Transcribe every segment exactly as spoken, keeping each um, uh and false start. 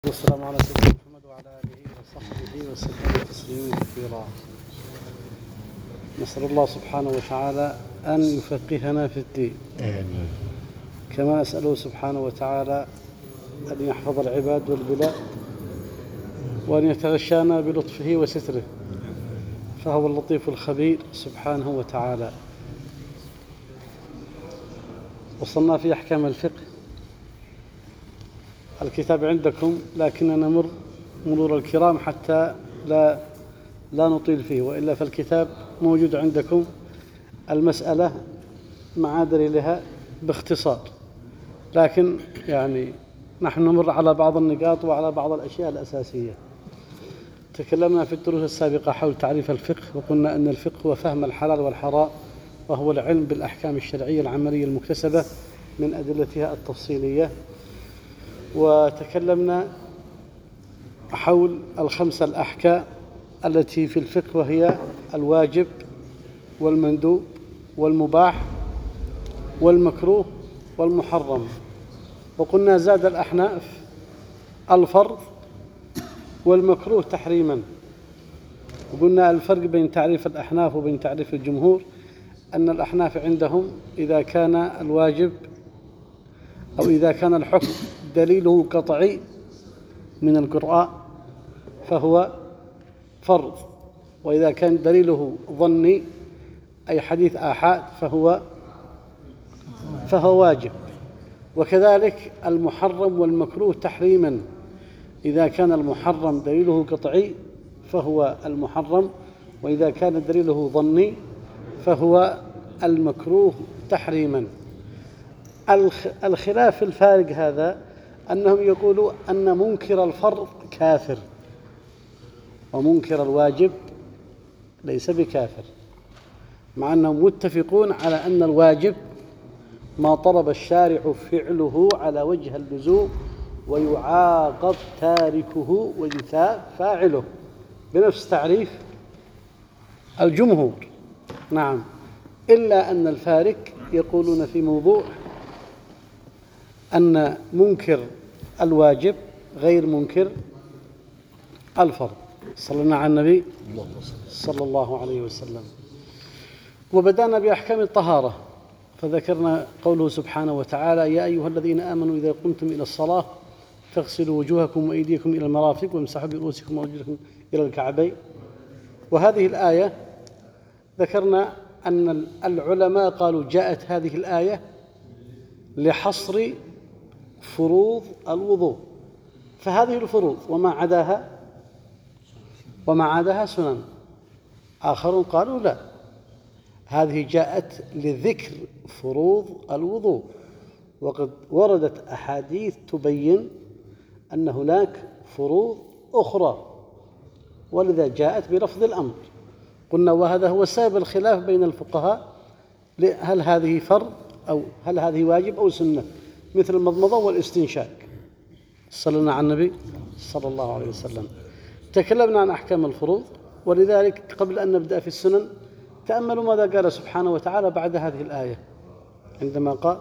والسلام على سيدنا محمد وعلى آله وصحبه وسلم تسليما كثيرا. نسأل الله سبحانه وتعالى أن يفقهنا في الدين، آمين. كما أسأله سبحانه وتعالى أن يحفظ العباد والبلاد وأن يتغشانا بلطفه وستره، فهو اللطيف الخبير سبحانه وتعالى. وصلنا في أحكام الفقه. الكتاب عندكم لكننا نمر مرور الكرام حتى لا لا نطيل فيه، وإلا فالكتاب موجود عندكم المسألة مع دليلها باختصار، لكن يعني نحن نمر على بعض النقاط وعلى بعض الأشياء الأساسية. تكلمنا في الدروس السابقة حول تعريف الفقه، وقلنا أن الفقه هو فهم الحلال والحرام، وهو العلم بالأحكام الشرعية العملية المكتسبة من أدلتها التفصيلية. وتكلمنا حول الخمسة الأحكام التي في الفقه، وهي الواجب والمندوب والمباح والمكروه والمحرم. وقلنا زاد الأحناف الفرض والمكروه تحريما. وقلنا الفرق بين تعريف الأحناف وبين تعريف الجمهور أن الأحناف عندهم إذا كان الواجب أو إذا كان الحكم دليله قطعي من القرآن فهو فرض، وإذا كان دليله ظني أي حديث آحاد فهو فهو واجب. وكذلك المحرم والمكروه تحريما، إذا كان المحرم دليله قطعي فهو المحرم، وإذا كان دليله ظني فهو المكروه تحريما. الخلاف الفارق هذا أنهم يقولوا أن منكر الفرض كافر، ومنكر الواجب ليس بكافر، مع أنهم متفقون على أن الواجب ما طلب الشارع فعله على وجه اللزوم ويعاقب تاركه ويثاب فاعله بنفس تعريف الجمهور. نعم، إلا أن الفارق يقولون في موضوع أن منكر الواجب غير منكر الفرض. صلى على النبي صلى الله عليه وسلم. وبدأنا بأحكام الطهارة، فذكرنا قوله سبحانه وتعالى: يا أيها الذين آمنوا إذا قمتم إلى الصلاة فاغسلوا وجوهكم وأيديكم إلى المرافق وامسحوا برؤوسكم وأرجلكم إلى الكعبين. وهذه الآية ذكرنا أن العلماء قالوا جاءت هذه الآية لحصر فروض الوضوء، فهذه الفروض وما عداها وما عداها سنن. آخرون قالوا لا، هذه جاءت لذكر فروض الوضوء، وقد وردت أحاديث تبين أن هناك فروض أخرى، ولذا جاءت بلفظ الأمر. قلنا وهذا هو سبب الخلاف بين الفقهاء، هل هذه فرض أو هل هذه واجب أو سنة، مثل المضمضة والاستنشاق. صلى على النبي صلى الله عليه وسلم. تكلمنا عن أحكام الفروض، ولذلك قبل أن نبدأ في السنن تأملوا ماذا قال سبحانه وتعالى بعد هذه الآية، عندما قال: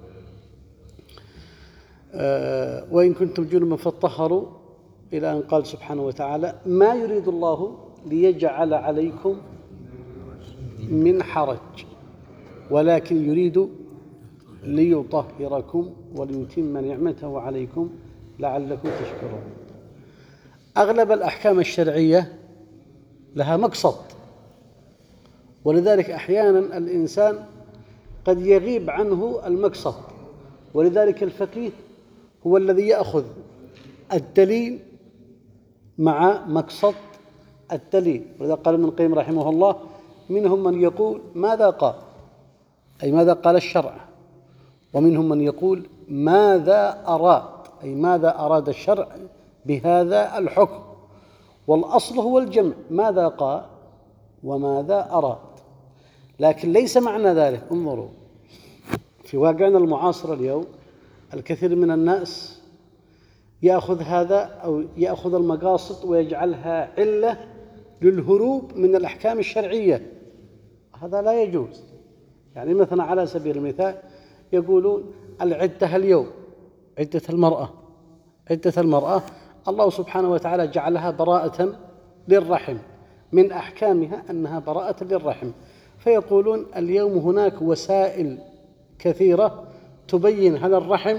آه وإن كنتم جنبا فاطهروا، إلى أن قال سبحانه وتعالى: ما يريد الله ليجعل عليكم من حرج ولكن يريد ليطهركم وليتم نعمته عليكم لعلكم تشكرون. أغلب الأحكام الشرعية لها مقصد، ولذلك أحيانا الإنسان قد يغيب عنه المقصد، ولذلك الفقيه هو الذي يأخذ الدليل مع مقصد الدليل. ولذا قال ابن القيم رحمه الله: منهم من يقول ماذا قال، أي ماذا قال الشرع، ومنهم من يقول ماذا أراد، أي ماذا أراد الشرع بهذا الحكم. والأصل هو الجمع، ماذا قال وماذا أراد. لكن ليس معنى ذلك، انظروا في واقعنا المعاصر اليوم، الكثير من الناس يأخذ هذا أو يأخذ المقاصد ويجعلها علة للهروب من الأحكام الشرعية. هذا لا يجوز. يعني مثلا على سبيل المثال يقولون العدة اليوم، عدة المرأة عدة المرأة الله سبحانه وتعالى جعلها براءة للرحم، من أحكامها أنها براءة للرحم، فيقولون اليوم هناك وسائل كثيرة تبين هل الرحم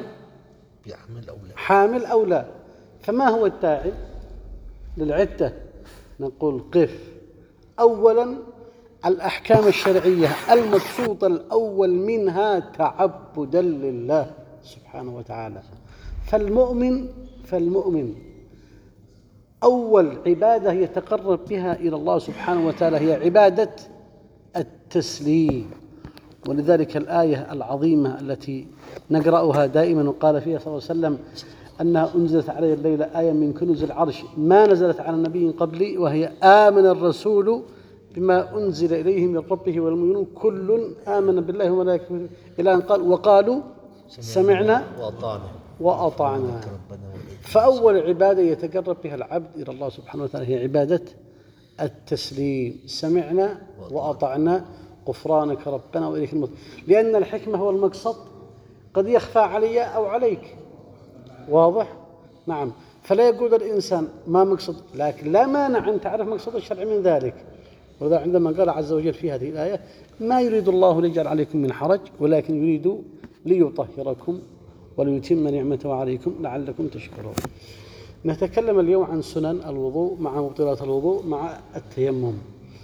حامل أو لا. فما هو الداعي للعدة؟ نقول قف. أولا الأحكام الشرعية المقصود الأول منها تعبدا لله سبحانه وتعالى. فالمؤمن فالمؤمن أول عبادة يتقرب بها إلى الله سبحانه وتعالى هي عبادة التسليم. ولذلك الآية العظيمة التي نقرأها دائما وقال فيها صلى الله عليه وسلم أنها أنزلت علي الليلة آية من كنوز العرش ما نزلت على النبي قبلي، وهي آمن الرسول بما أنزل إليه من ربه والمؤمنون كل آمن بالله وملائكته إلى أن قال وقالوا سمعنا وأطعنا. فأول عبادة يتقرب بها العبد إلى الله سبحانه وتعالى هي عبادة التسليم، سمعنا وأطعنا غفرانك ربنا وإليك المصير. لأن الحكمة هو المقصد قد يخفى علي أو عليك، واضح؟ نعم. فلا يقول الإنسان ما مقصد، لكن لا مانع أن تعرف مقصد الشرع من ذلك. وذا عندما قال عز وجل في هذه الآية ما يريد الله ليجعل عليكم من حرج ولكن يريد ليطهركم وليتم نعمته عليكم لعلكم تشكرون. نتكلم اليوم عن سنن الوضوء مع مبطلات الوضوء مع التيمم.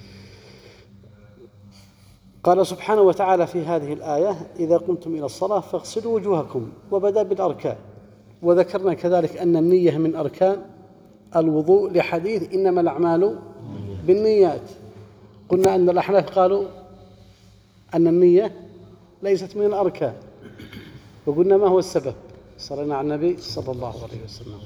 قال سبحانه وتعالى في هذه الآية إذا قمتم إلى الصلاة فاغسلوا وجوهكم، وبدأ بالأركان. وذكرنا كذلك أن النية من أركان الوضوء لحديث إنما الأعمال بالنيات. قلنا أن الأحناف قالوا أن النية ليست من الأركان، وقلنا ما هو السبب؟ صلينا على النبي صلى الله عليه وسلم.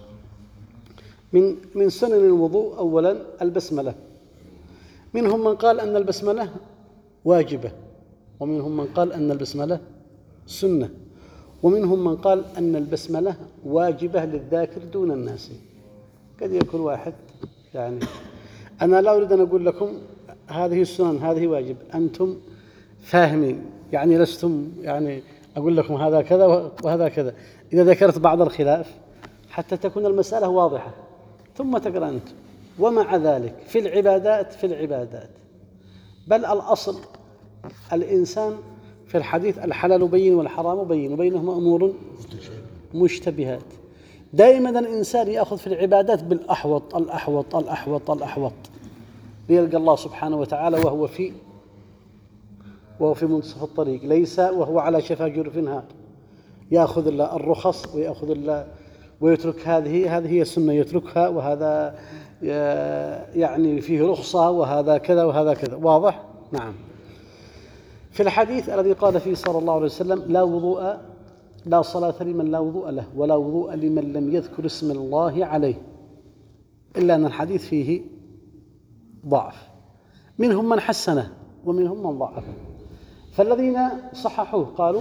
من من سنن الوضوء أولا البسملة. منهم من قال أن البسملة واجبة، ومنهم من قال أن البسملة سنة، ومنهم من قال أن البسملة واجبة للذاكر دون الناس. قد يكون واحد يعني أنا لا أريد أن أقول لكم هذه السنن هذه واجب، أنتم فاهمين يعني لستم يعني أقول لكم هذا كذا وهذا كذا. إذا ذكرت بعض الخلاف حتى تكون المسألة واضحة ثم تقرأ أنت. ومع ذلك في العبادات في العبادات بل الأصل الإنسان في الحديث الحلال بين والحرام بين وبينهما أمور مشتبهات. دائما الإنسان يأخذ في العبادات بالأحوط الأحوط الأحوط الأحوط ليلقى الله سبحانه وتعالى وهو في وهو في منتصف الطريق، ليس وهو على شفا جرف هار. يأخذ الله الرخص ويأخذ الله ويترك هذه هذه هي السنة يتركها، وهذا يعني فيه رخصة وهذا كذا وهذا كذا. واضح؟ نعم. في الحديث الذي قال فيه صلى الله عليه وسلم لا وضوء لا صلاة لمن لا وضوء له ولا وضوء لمن لم يذكر اسم الله عليه، إلا أن الحديث فيه ضعف. منهم من حسنه ومنهم من ضعفه. فالذين صححوه قالوا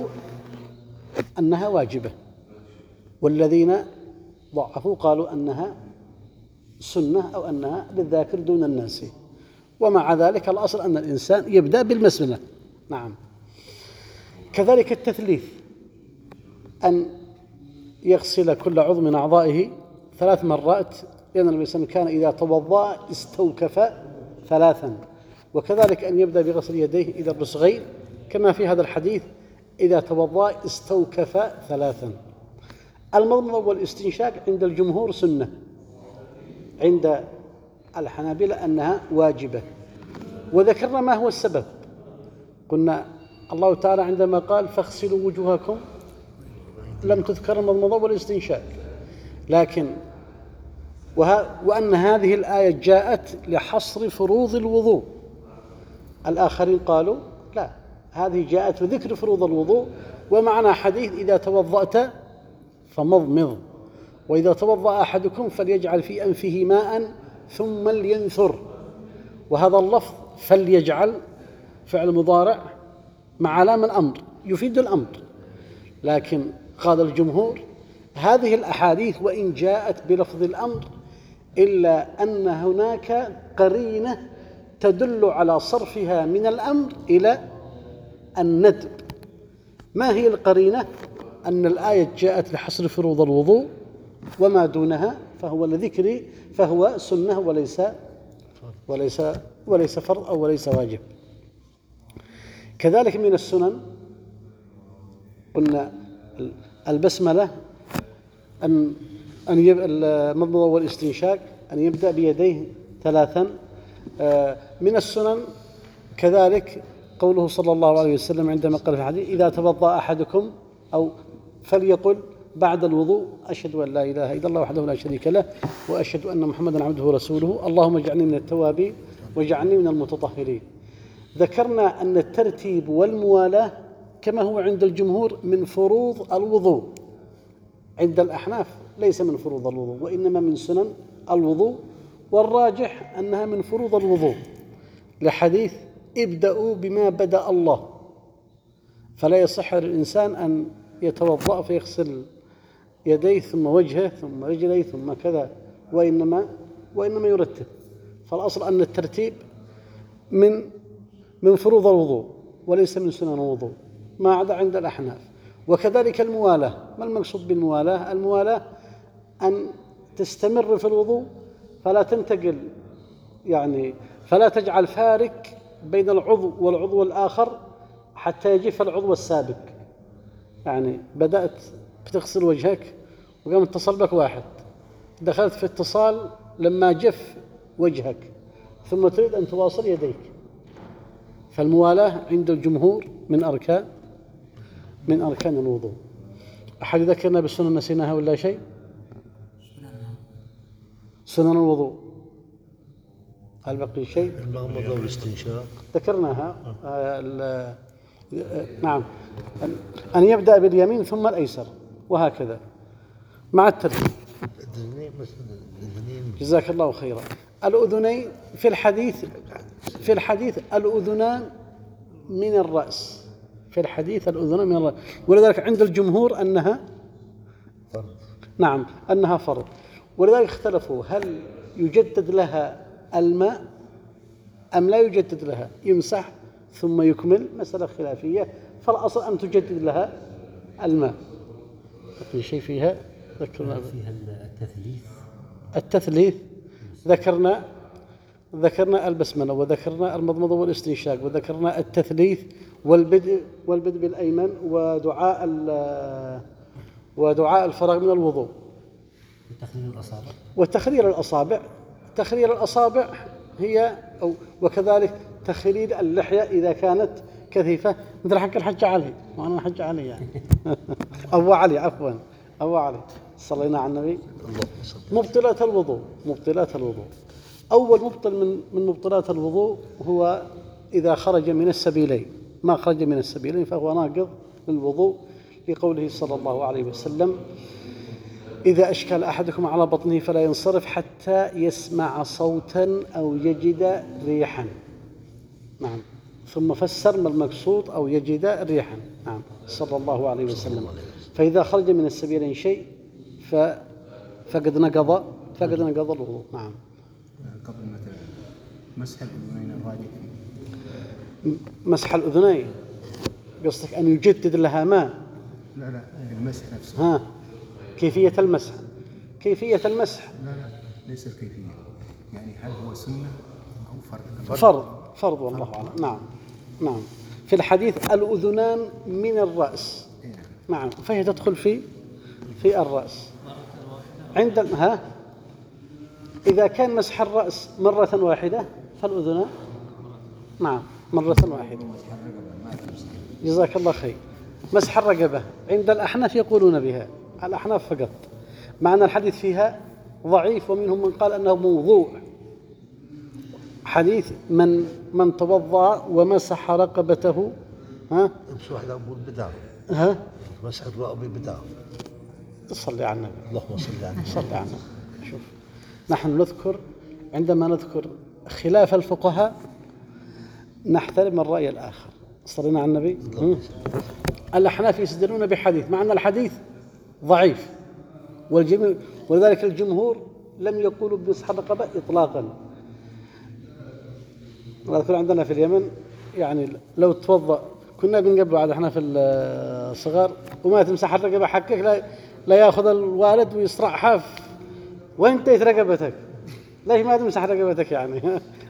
أنها واجبة، والذين ضعفوا قالوا أنها سنة أو أنها للذاكر دون الناس. ومع ذلك الأصل أن الإنسان يبدأ بالبسملة. نعم. كذلك التثليث، أن يغسل كل عضو من أعضائه ثلاث مرات، لأن النبي صلى الله عليه وسلم كان إذا توضأ استوكف ثلاثا. وكذلك أن يبدأ بغسل يديه إلى الرسغين كما في هذا الحديث إذا توضأ استوكف ثلاثا. المضمضة والاستنشاق عند الجمهور سنة، عند الحنابلة أنها واجبة. وذكرنا ما هو السبب. قلنا الله تعالى عندما قال فاغسلوا وجوهكم لم تذكر المضمضة والاستنشاق، لكن وه... وأن هذه الآية جاءت لحصر فروض الوضوء. الآخرين قالوا لا، هذه جاءت لذكر فروض الوضوء، ومعنى حديث إذا توضأت فمضمض، وإذا توضأ أحدكم فليجعل في أنفه ماء ثم لينثر. وهذا اللفظ فليجعل فعل مضارع مع علامة الأمر يفيد الأمر. لكن قال الجمهور هذه الأحاديث وإن جاءت بلفظ الأمر إلا أن هناك قرينة تدل على صرفها من الأمر إلى الندب. ما هي القرينة؟ أن الآية جاءت لحصر فروض الوضوء وما دونها فهو لذكري فهو سنة وليس وليس وليس فرض أو وليس واجب. كذلك من السنن قلنا البسملة أن أن المضمضة والاستنشاق أن يبدأ بيديه ثلاثا. من السنن كذلك قوله صلى الله عليه وسلم عندما قال في الحديث إذا توضأ أحدكم أو فليقل بعد الوضوء أشهد أن لا إله إلا الله وحده لا شريك له وأشهد أن محمدا عبده ورسوله اللهم اجعلني من التوابين واجعلني من المتطهرين. ذكرنا أن الترتيب والموالاة كما هو عند الجمهور من فروض الوضوء، عند الأحناف ليس من فروض الوضوء وإنما من سنن الوضوء، والراجح أنها من فروض الوضوء لحديث ابدأوا بما بدأ الله، فلا يصح للإنسان أن يتوضأ فيغسل يديه ثم وجهه ثم رجليه ثم كذا، وإنما وإنما يرتب. فالأصل أن الترتيب من من فروض الوضوء وليس من سنن الوضوء ما عدا عند الأحناف. وكذلك الموالاة. ما المقصود بالموالاة؟ الموالاة أن تستمر في الوضوء فلا تنتقل، يعني فلا تجعل فارق بين العضو والعضو الآخر حتى يجف العضو السابق. يعني بدأت بتغسل وجهك وقام اتصل بك واحد، دخلت في اتصال لما جف وجهك ثم تريد أن تواصل يديك. فالموالاة عند الجمهور من أركان من أركان الوضوء. أحد ذكرنا بالسنن نسيناها ولا شيء؟ سنن الوضوء هل بقي شيء؟ المضمضة والاستنشاق ذكرناها. آه نعم، أن يبدأ باليمين ثم الأيسر وهكذا مع الترتيب. جزاك الله خيرا. الأذنين في الحديث في الحديث الأذنان من الرأس، في الحديث الأذنان من الرأس، ولذلك عند الجمهور أنها فرض. نعم أنها فرض، ولذلك اختلفوا هل يجدد لها الماء أم لا يجدد لها، يمسح ثم يكمل، مسألة خلافية. فالأصل أن تجدد لها الماء. في شيء فيها ذكرنا فيها التثليث التثليث ذكرنا ذكرنا البسملة وذكرنا المضمضة والاستنشاق وذكرنا التثليث والبدء والبدء بالأيمن ودعاء ودعاء الفراغ من الوضوء وتخليل الأصابع وتخليل الأصابع. تخليل الأصابع هي أو وكذلك تخليل اللحية إذا كانت كثيفة مثل حق الحج علي، وأنا حج علي يعني أبو علي عفوا أبو علي صلينا على النبي. مبطلات الوضوء مبطلات الوضوء أول مبطل من من مبطلات الوضوء هو إذا خرج من السبيلين. ما خرج من السبيلين فهو ناقض للوضوء، لقوله صلى الله عليه وسلم إذا أشكل أحدكم على بطنه فلا ينصرف حتى يسمع صوتا أو يجد ريحا. نعم، ثم فسر ما المقصود أو يجد ريحا. نعم صلى الله عليه وسلم. فإذا خرج من السبيلين شيء فقد نقض فقد نقض الوضوء. نعم. قبل مثلا مسح الأذنين الراجح، مسح الأذنين قصدك أن يجدد لها ماء؟ لا لا المسح نفسه. ها كيفية المسح كيفية المسح لا لا ليس الكيفية، يعني هل هو سنة أو فرض؟ فرض فرض والله أعلم. نعم نعم. في الحديث الأذنان من الرأس. نعم، فهي تدخل في في الرأس عند ها إذا كان مسح الرأس مرة واحدة فالأذنان نعم مرة واحدة. جزاك الله خير. مسح الرقبة عند الأحناف يقولون بها، الأحناف فقط، مع أن الحديث فيها ضعيف، ومنهم من قال أنه موضوع. حديث من من توضأ ومسح رقبته ها امس واحد أقول بدعة ها مسح الرقبة بدعة. صلي على النبي. اللهم صل على النبي. صلي على النبي. شوف نحن نذكر عندما نذكر خلاف الفقهاء نحترم الرأي الآخر. صلينا على النبي. الأحناف يستدلون بحديث مع أن الحديث ضعيف، والجميع ولذلك الجمهور لم يقولوا بمسح الرقبة إطلاقا. نذكر عندنا في اليمن يعني لو توضأ كنا بنقبل عاد احنا في الصغار وما تمسح الرقبة حقك لا لا ياخذ الوالد ويصرعها وانتهت رقبتك، ليش ما تمسح رقبتك يعني؟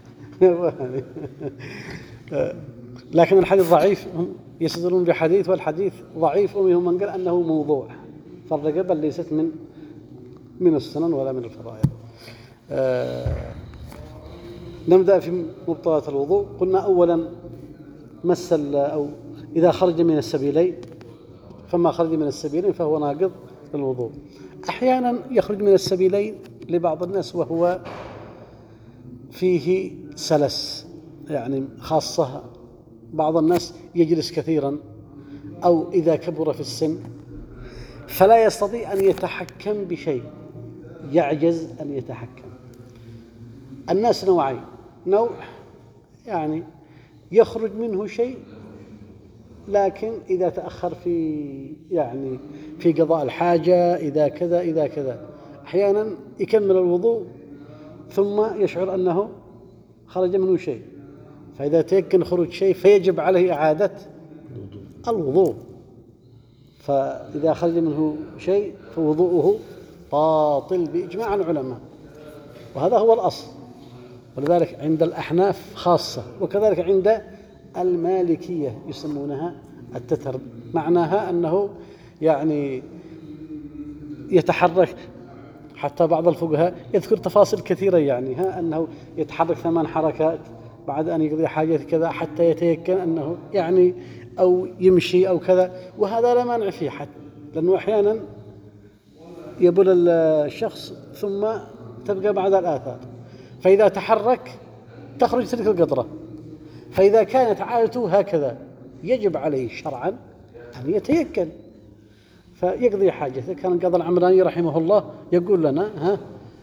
لكن الحديث ضعيف، هم يستدلون بحديث والحديث ضعيف، ومنهم من قال أنه موضوع، فالرقبة ليست من من السنن ولا من الفرائض. آه نبدأ في مبطلات الوضوء. قلنا أولا مس أو إذا خرج من السبيلين، فما خرج من السبيلين فهو ناقض للوضوء. أحيانا يخرج من السبيلين لبعض الناس وهو فيه سلس، يعني خاصة بعض الناس يجلس كثيرا أو إذا كبر في السن فلا يستطيع أن يتحكم بشيء، يعجز أن يتحكم. الناس نوعين، نوع يعني يخرج منه شيء لكن إذا تأخر في يعني في قضاء الحاجة، إذا كذا إذا كذا، أحيانا يكمل الوضوء ثم يشعر أنه خرج منه شيء، فإذا تيقن خروج شيء فيجب عليه إعادة الوضوء، فإذا خرج منه شيء فوضوءه باطل بإجماع العلماء، وهذا هو الأصل. ولذلك عند الأحناف خاصة، وكذلك عند المالكية يسمونها التتر، معناها أنه يعني يتحرك، حتى بعض الفقهاء يذكر تفاصيل كثيرة يعني ها أنه يتحرك ثمان حركات بعد أن يقضي حاجة كذا حتى يتيقن أنه يعني أو يمشي أو كذا، وهذا لا مانع فيه حتى، لأنه أحيانا يبول الشخص ثم تبقى بعد الآثار، فإذا تحرك تخرج تلك القطرة، فإذا كانت عادته هكذا يجب عليه شرعا أن يتيقن فيقضي حاجته. كان القاضي العمراني رحمه الله يقول لنا ها،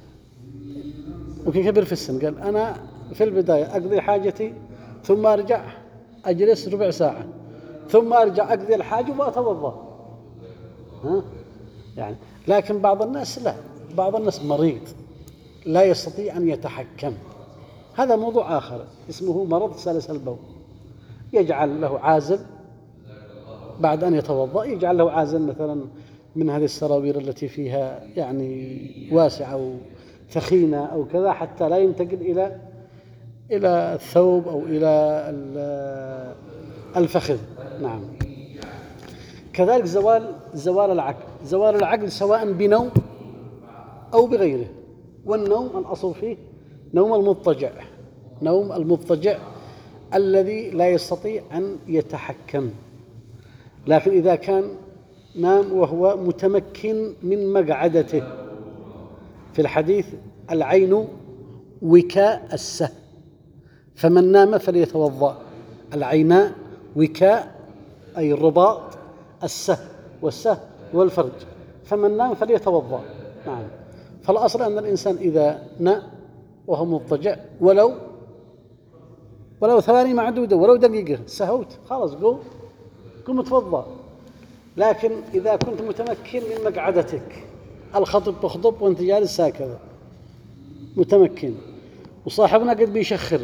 وكان كبير في السن، قال أنا في البداية أقضي حاجتي ثم أرجع أجلس ربع ساعة ثم أرجع أقضي الحاجة وأتوضأ، ها يعني. لكن بعض الناس لا، بعض الناس مريض لا يستطيع أن يتحكم، هذا موضوع آخر اسمه مرض سلس البول، يجعل له عازل بعد أن يتوضأ، يجعل له عازل مثلا من هذه السراويل التي فيها يعني واسعة أو ثخينة أو كذا حتى لا ينتقل إلى إلى الثوب أو إلى الفخذ. نعم. كذلك زوال زوال العقل، زوال العقل سواء بنوم أو بغيره، والنوم الأصل فيه نوم المضطجع، نوم المضطجع الذي لا يستطيع أن يتحكم. لكن إذا كان نام وهو متمكن من مقعدته، في الحديث العين وكاء السه، فمن نام فليتوضأ. العيناء وكاء أي الرباط، السه والسه والفرج، فمن نام فليتوضأ. نعم. فالأصل أن الإنسان إذا نام وهو مضطجع ولو ولو ثواني معدودة ولو دقيقة سهوت خلاص قوم قم توضأ. لكن إذا كنت متمكن من مقعدتك، الخطب بخطب وانت جالس هكذا متمكن، وصاحبنا قد بيشخر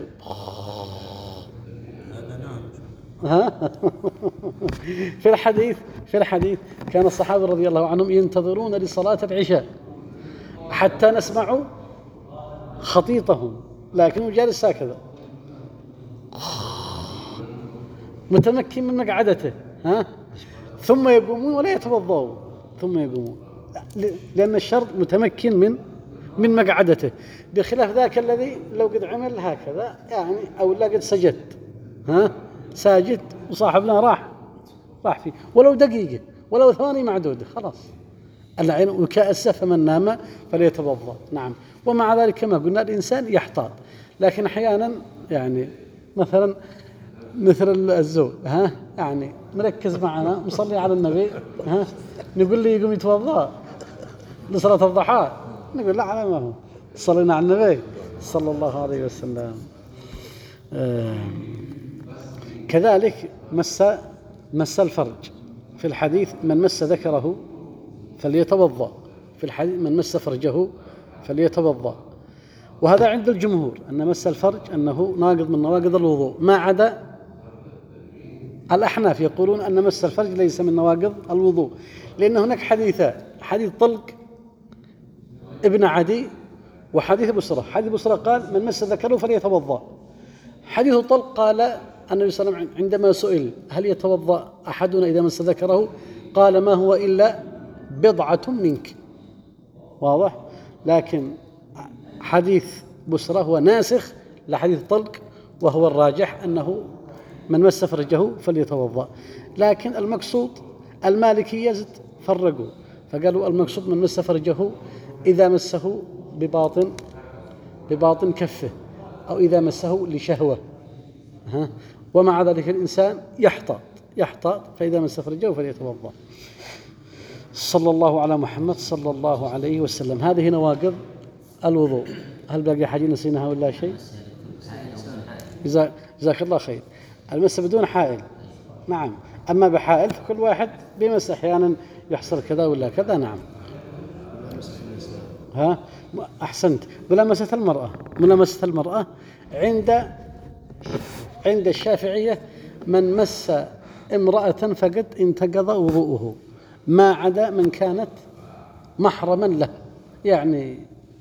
ها في الحديث في الحديث كان الصحابة رضي الله عنهم ينتظرون لصلاة العشاء حتى نسمع خطيطهم، لكنه جالس هكذا متمكن من مقعدته، ها ثم يقومون ولا يتوضؤون ثم يقومون، لأن الشرط متمكن من من مقعدته، بخلاف ذاك الذي لو قد عمل هكذا يعني أو لا قد سجد ها ساجد وصاحبنا راح راح فيه ولو دقيقة ولو ثواني معدودة خلاص. العين وكاء السه فمن نام فليتوضأ. نعم. ومع ذلك كما قلنا الإنسان يحتاط، لكن أحيانا يعني مثلا مثل الزوج ها يعني مركز معنا مصلي على النبي ها نقول لي يقوم يتوضأ لصلاة الضحى، نقول لا على ما هو صلينا على النبي صلى الله عليه وسلم. آه. كذلك مس مس الفرج، في الحديث من مس ذكره فليتوضأ، في الحديث من مس فرجه فليتوضأ، وهذا عند الجمهور أن مس الفرج أنه ناقض من نواقض الوضوء، ما عدا الأحناف يقولون أن مس الفرج ليس من نواقض الوضوء، لأن هناك حديثان، حديث طلق ابن عدي وحديث بسرة. حديث بسرة قال من مس ذكره فليتوضأ. حديث طلق قال النبي صلى الله عليه وسلم عندما سئل هل يتوضأ أحدنا إذا مس ذكره قال ما هو إلا بضعة منك. واضح؟ لكن حديث بسرة هو ناسخ لحديث طلق، وهو الراجح أنه من مس فرجه فليتوضأ. لكن المقصود المالكية فرقوا فقالوا المقصود من مس فرجه إذا مسه بباطن بباطن كفه أو إذا مسه لشهوة، ها، ومع ذلك الإنسان يحتاط يحتاط فإذا مس فرجه فليتوضأ. صلى الله على محمد صلى الله عليه وسلم. هذه نواقض الوضوء. هل باقي حاجة نسيناها ولا شيء؟ جزاك الله خير. المس بدون حائل، نعم. أما بحائل فكل واحد بمس، أحيانا يحصل كذا ولا كذا. نعم. ها أحسنت. ملامسة المرأة ملامسة المرأة عند عند الشافعية من مس امرأة فقد انتقض وضوءه ما عدا من كانت محرما له، يعني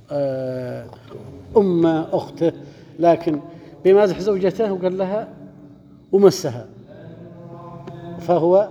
أم أخته، لكن بمازح زوجته وقال لها ومسها فهو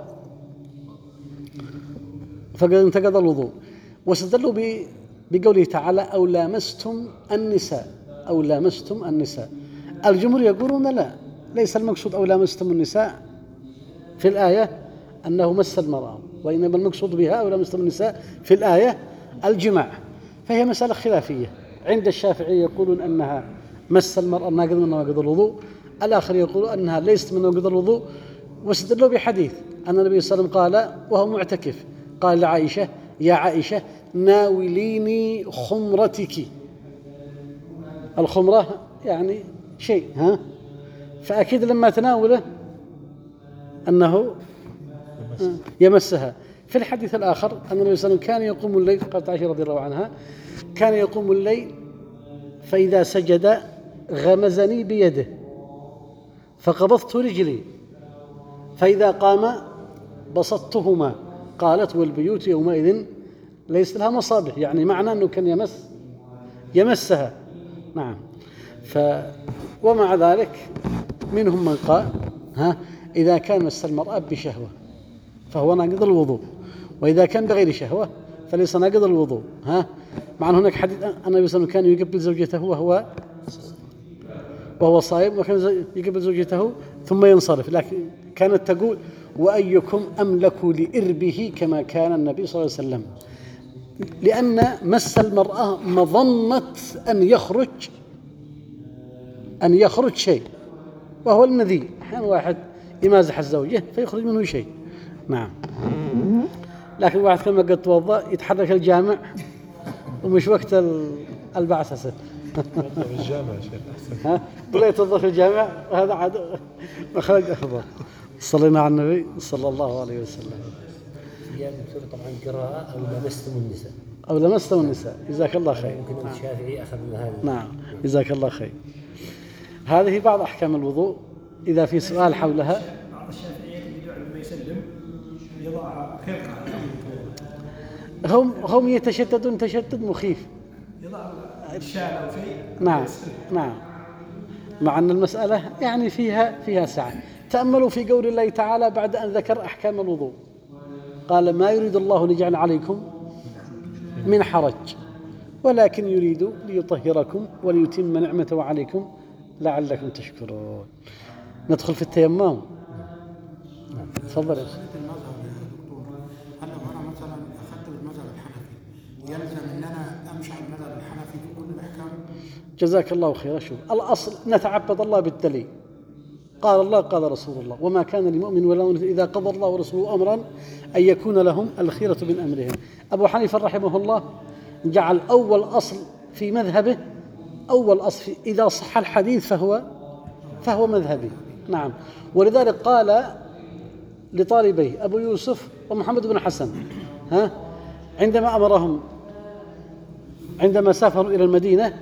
فقد انتقض الوضوء. واستدلوا بقوله تعالى أو لامستم النساء أو لامستم النساء. الجمهور يقولون لا، ليس المقصود أو لامستم النساء في الآية أنه مس المرأة، وإنما المقصود بها أو لامستم النساء في الآية الجماع. فهي مسألة خلافية. عند الشافعي يقولون أنها مس المرأة ناقض من نواقض الوضوء، الآخر يقول أنها ليست من نواقض الوضوء، واستدلوا بحديث أن النبي صلى الله عليه وسلم قال وهو معتكف قال لعائشة يا عائشة ناوليني خمرتك. الخمرة يعني شيء، ها، فأكيد لما تناوله أنه يمسها. في الحديث الآخر أن النبي صلى الله عليه وسلم كان يقوم الليل، قالت عائشة رضي الله عنها كان يقوم الليل فإذا سجد غمزني بيده فقبضت رجلي فإذا قام بسطتهما. قالت والبيوت يومئذ ليس لها مصابيح، يعني معنى أنه كان يمس يمسها. نعم. ف ومع ذلك منهم من قال ها إذا كان مس المرأة بشهوة فهو ناقض الوضوء، وإذا كان بغير شهوة فليس ناقض الوضوء. ها، مع أن هناك حديث النبي صلى الله عليه وسلم كان يقبل زوجته وهو وهو صائم، وكان يقبل زوجته ثم ينصرف، لكن كانت تقول وأيكم أملك لإربه كما كان النبي صلى الله عليه وسلم، لأن مس المرأة مظنة أن يخرج أن يخرج شيء، وهو المذي. أحيانا واحد يمازح الزوجة فيخرج منه شيء. نعم. لكن واحد كما قد توضأ يتحرك الجامع ومش وقت البعثة في الجامع شيخ. ها ولا يتوضأ في الجامع، وهذا عاد مخرج أخضر. صلينا على النبي صلى الله عليه وسلم. يا دكتور طبعا قراءة أو لمستم النساء أو لمستم النساء. جزاك الله خير. يمكن الشافعي أخذ من هذا. نعم. جزاك الله خير. هذه بعض أحكام الوضوء. إذا في سؤال حولها. بعض الشافعية يدعو لما يسلم يضع خرقة، هم هم يتشددون تشدد مخيف. يضع الشال أو شيء. نعم نعم. مع أن المسألة يعني فيها فيها سعة. تأملوا في قول الله تعالى بعد أن ذكر أحكام الوضوء قال ما يريد الله ليجعل عليكم من حرج ولكن يريد ليطهركم وليتم نعمته عليكم لعلكم تشكرون. ندخل في التيمم. تفضل يا شيخ. المذهب يا دكتور، هل لو انا مثلا اخذت بالمذهب الحنفي يلزم ان انا امشي على المذهب الحنفي في كل الاحكام؟ جزاك الله خيرا. شوف الأصل نتعبد الله بالدليل. قال الله قال رسول الله وما كان لمؤمن ولا مؤمنة إذا قضى الله ورسوله أمرا أن يكون لهم الخيرة من أمرهم. أبو حنيفة رحمه الله جعل أول أصل في مذهبه أول أصل في إذا صح الحديث فهو فهو مذهبي. نعم. ولذلك قال لطالبيه أبو يوسف ومحمد بن حسن ها عندما أمرهم عندما سافروا إلى المدينة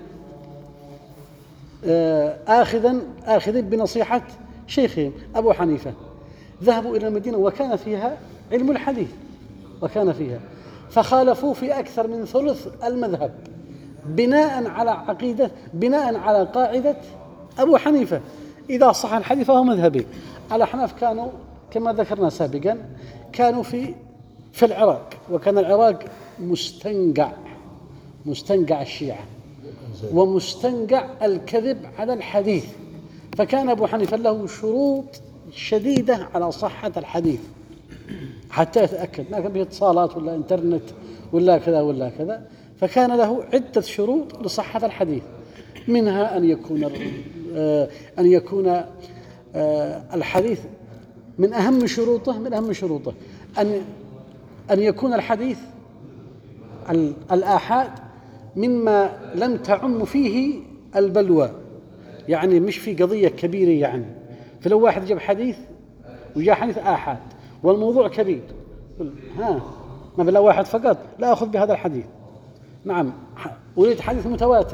آخذا آخذا بنصيحة شيخهم أبو حنيفة، ذهبوا إلى المدينة وكان فيها علم الحديث وكان فيها فخالفوا في أكثر من ثلث المذهب بناء على عقيدة بناء على قاعدة أبو حنيفة. إذا صح الحديث فهو مذهبي. الأحناف كانوا كما ذكرنا سابقا كانوا في في العراق، وكان العراق مستنقع مستنقع الشيعة ومستنقع الكذب على الحديث، فكان أبو حنيفة له شروط شديدة على صحة الحديث حتى يتأكد، ما كان به اتصالات ولا انترنت ولا كذا ولا كذا، فكان له عدة شروط لصحة الحديث، منها أن يكون أن يكون الحديث من أهم شروطه من أهم شروطه أن أن يكون الحديث الآحاد مما لم تعم فيه البلوى، يعني مش في قضية كبيرة، يعني فلو واحد جاب حديث وجاء حديث آحاد والموضوع كبير، ها ما بلا واحد فقط لا أخذ بهذا الحديث. نعم، أريد حديث متواتر،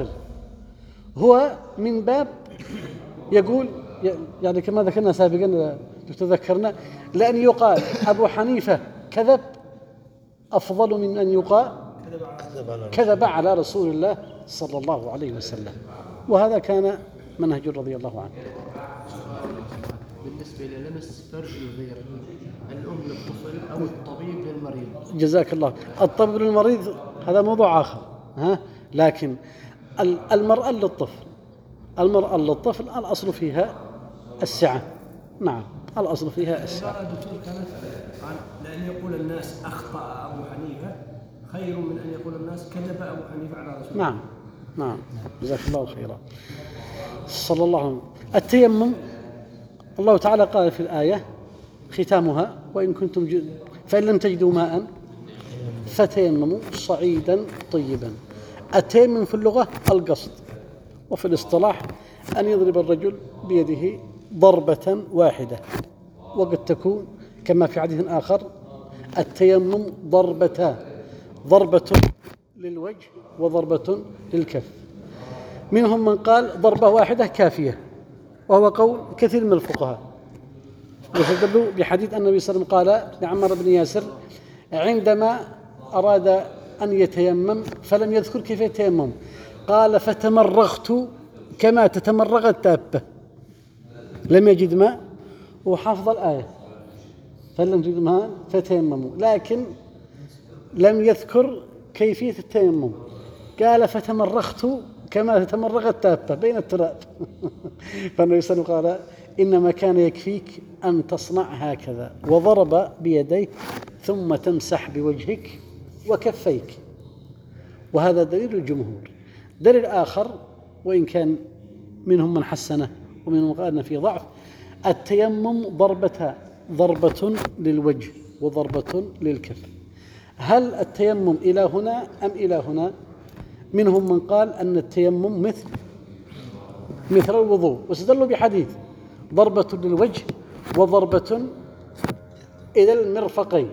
هو من باب يقول يعني كما ذكرنا سابقا تذكرنا، لأن يقال أبو حنيفة كذب أفضل من أن يقال كذب على رسول الله صلى الله عليه وسلم، وهذا كان منهج رضي الله عنه. بالنسبة للمس فرج الغير، الأم للطفل أو الطبيب للمريض. جزاك الله. الطبيب للمريض هذا موضوع آخر، ها، لكن المرأة للطفل المرأة للطفل الأصل فيها السعة. نعم، الأصل فيها السعة. العبارة دكتور كانت عن لأن يقول الناس أخطأ أبو حنيفة خير من أن يقول الناس كذب أبو حنيفة على رسول الله. نعم نعم، جزاك الله خيرا. صلى الله عليه وسلم. التيمم الله تعالى قال في الآية ختامها وإن كنتم ج... فإن لم تجدوا ماء فتيمموا صعيدا طيبا. التيمم في اللغة القصد، وفي الاصطلاح أن يضرب الرجل بيده ضربة واحدة، وقد تكون كما في حديث آخر التيمم ضربتان، ضربة للوجه وضربة للكف. منهم من قال ضربة واحدة كافية، وهو قول كثير من الفقهاء، ويستدل بحديث النبي صلى الله عليه وسلم قال لعمار بن ياسر عندما أراد أن يتيمم فلم يذكر كيف يتيمم، قال فتمرغت كما تتمرغ الدابة، لم يجد ماء وحافظ الآية فلم يجد ماء فتيمموا، لكن لم يذكر كيفية التيمم، قال فتمرغت كما تتمرغ الدابة بين التراب. فالنبي صلى الله عليه وسلم قال إنما كان يكفيك أن تصنع هكذا، وضرب بيديه ثم تمسح بوجهك وكفيك، وهذا دليل الجمهور. دليل آخر وإن كان منهم من حسنه ومنهم قال فيه ضعف، التيمم ضربتان، ضربة للوجه وضربة للكف. هل التيمم إلى هنا أم إلى هنا؟ منهم من قال أن التيمم مثل مثل الوضوء، واستدلوا بحديث ضربة للوجه وضربة إلى المرفقين.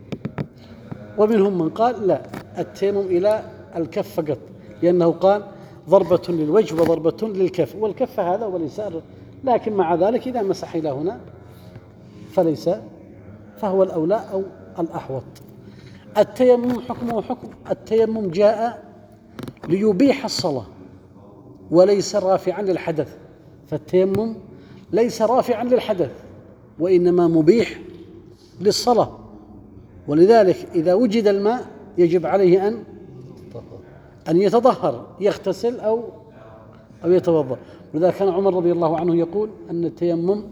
ومنهم من قال لا، التيمم إلى الكف فقط، لأنه قال ضربة للوجه وضربة للكف، والكف هذا وليس، لكن مع ذلك إذا مسح إلى هنا فليس، فهو الأولى أو الأحوط. التيمم حكمه حكم التيمم جاء ليبيح الصلاة وليس رافعا للحدث، فالتيمم ليس رافعا للحدث وإنما مبيح للصلاة، ولذلك إذا وجد الماء يجب عليه أن أن يتطهر، يغتسل أو أو يتوضأ. ولذلك كان عمر رضي الله عنه يقول أن التيمم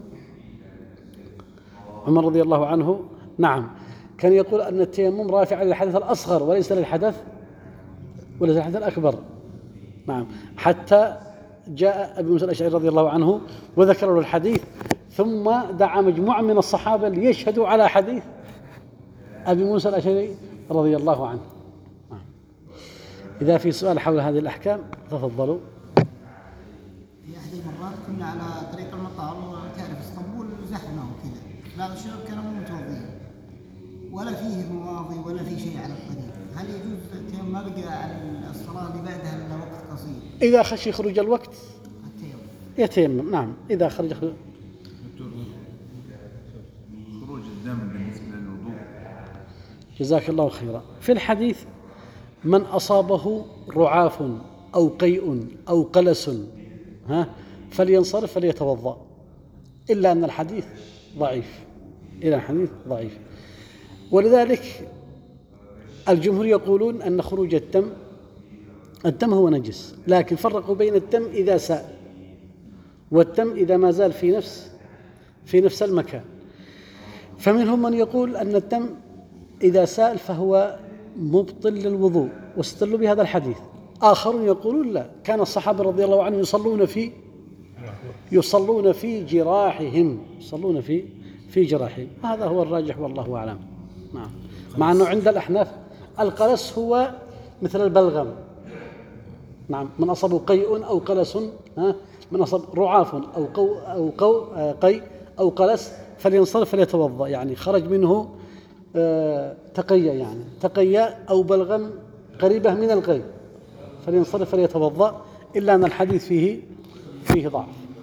عمر رضي الله عنه نعم كان يقول أن التيمم رافع للحدث الأصغر وليس للحدث وليس للحدث الأكبر. نعم، حتى جاء أبي موسى الأشعري رضي الله عنه وذكر له الحديث، ثم دعا مجموعة من الصحابة ليشهدوا على حديث أبي موسى الأشعري رضي الله عنه. نعم. إذا في سؤال حول هذه الأحكام تفضلوا. في أحد المرات كنا على طريق المطار، وتعرف اسطنبول زحمة وكذا، بعض الشباب كانوا مو متوضئين ولا فيه مواضي ولا في شيء على الطريق، هل يجوز التيمم ما بقى على الصلاة اللي بعدها إلا وقت قصير؟ إذا خشي خروج الوقت التيمم يتيمم. نعم، إذا خرج خروج الدم بالنسبة للوضوء. جزاك الله خيرا. في الحديث من أصابه رعاف أو قيء أو قلس ها فلينصرف فليتوضأ، إلا أن الحديث ضعيف، إلى الحديث ضعيف. ولذلك الجمهور يقولون أن خروج الدم الدم هو نجس، لكن فرقوا بين الدم إذا سال والدم إذا ما زال في نفس في نفس المكان. فمنهم من يقول أن الدم إذا سال فهو مبطل للوضوء واستدلوا بهذا الحديث. آخرون يقولون لا، كان الصحابة رضي الله عنهم يصلون في يصلون في جراحهم يصلون في في جراحهم. هذا هو الراجح والله أعلم. نعم. مع أنه عند الأحناف القلس هو مثل البلغم. نعم، من أصابه قيء أو قلس ها من أصاب رعاف أو قو أو قو قي أو قلس فلينصرف فليتوضأ، يعني خرج منه آه تقية، يعني تقية أو بلغم قريبة من القي فلينصرف فليتوضأ، إلا أن الحديث فيه فيه ضعف.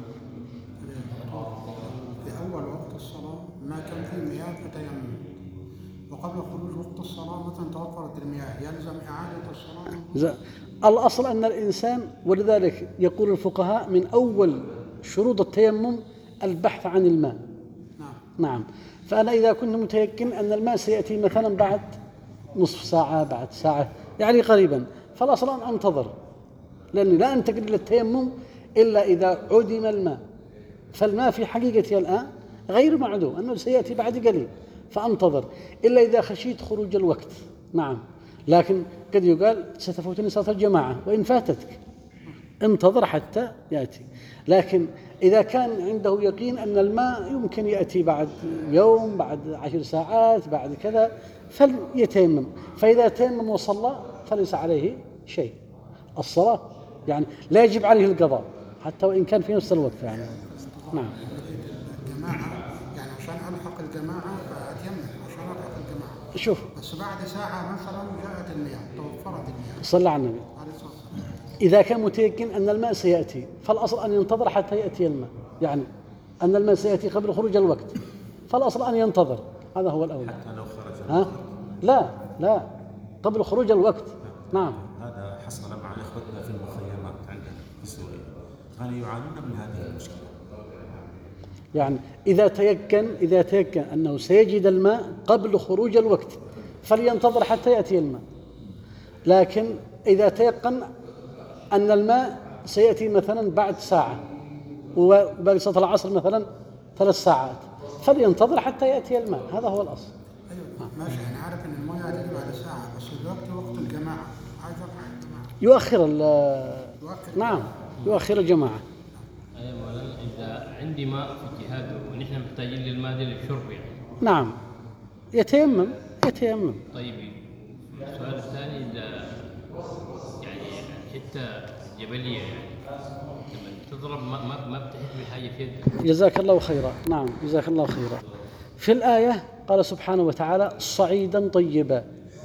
في أول وقت الصلاة ما كان فيه مياه فتيمم، وقبل خروج وقت الصلاة متى توفرت المياه يلزم إعادة الصلاة؟ الأصل أن الإنسان، ولذلك يقول الفقهاء من أول شروط التيمم البحث عن الماء. نعم. نعم. فأنا إذا كنت متيقن أن الماء سيأتي مثلا بعد نصف ساعة بعد ساعة يعني قريبا، فالأصل أن أنتظر، لأني لا أنتقل إلى التيمم إلا إذا عدم الماء، فالماء في حقيقته الآن غير معدوم، أنه سيأتي بعد قليل، فأنتظر إلا إذا خشيت خروج الوقت. نعم. لكن قد يقال ستفوتني صلاة الجماعة، وإن فاتتك انتظر حتى يأتي. لكن إذا كان عنده يقين أن الماء يمكن يأتي بعد يوم بعد عشر ساعات بعد كذا فليتيمم، فإذا تيمم وصلى فليس عليه شيء. الصلاة يعني لا يجب عليه القضاء حتى وإن كان في نفس الوقت يعني. نعم. الجماعة يعني عشان ألحق الجماعة فأتيمم عشان ألحق الجماعة. شوف، بس بعد ساعة مثلا جاءت المياه توفرت المياه. صلى على النبي. إذا كان متيقن أن الماء سيأتي فالأصل أن ينتظر حتى يأتي الماء، يعني أن الماء سيأتي قبل خروج الوقت، فالأصل أن ينتظر، هذا هو الأولى. حتى لو خرج ها؟ لا لا قبل خروج الوقت. نعم. هذا حصل مع إخوتنا في المخيمات عندنا في سوريا، كانوا يعانون من هذه المشكلة. يعني إذا تيقن إذا تيقن أنه سيجد الماء قبل خروج الوقت فلينتظر حتى يأتي الماء. لكن إذا تيقن أن الماء سيأتي مثلا بعد ساعة وباقي صلاة العصر مثلا ثلاث ساعات فلينتظر حتى يأتي الماء، هذا هو الأصل. أيوة ماشي، أنا عارف إن المياه هتيجي بعد ساعة، بس دلوقتي وقت الجماعة عايز ألحق الجماعة. يؤخر ال نعم يؤخر الجماعة. أيوة مولانا، إذا عندي ماء في جهاد ونحن محتاجين للماء ده للشرب يعني. نعم يتيمم يتيمم. طيب السؤال الثاني، إذا يعني حتة جبلية يعني لما تضرب ما ما ما بتحس بحاجة في يدك. جزاك الله خيرا. نعم جزاك الله خيرا. في الآية قال سبحانه وتعالى صعيدا طيبا.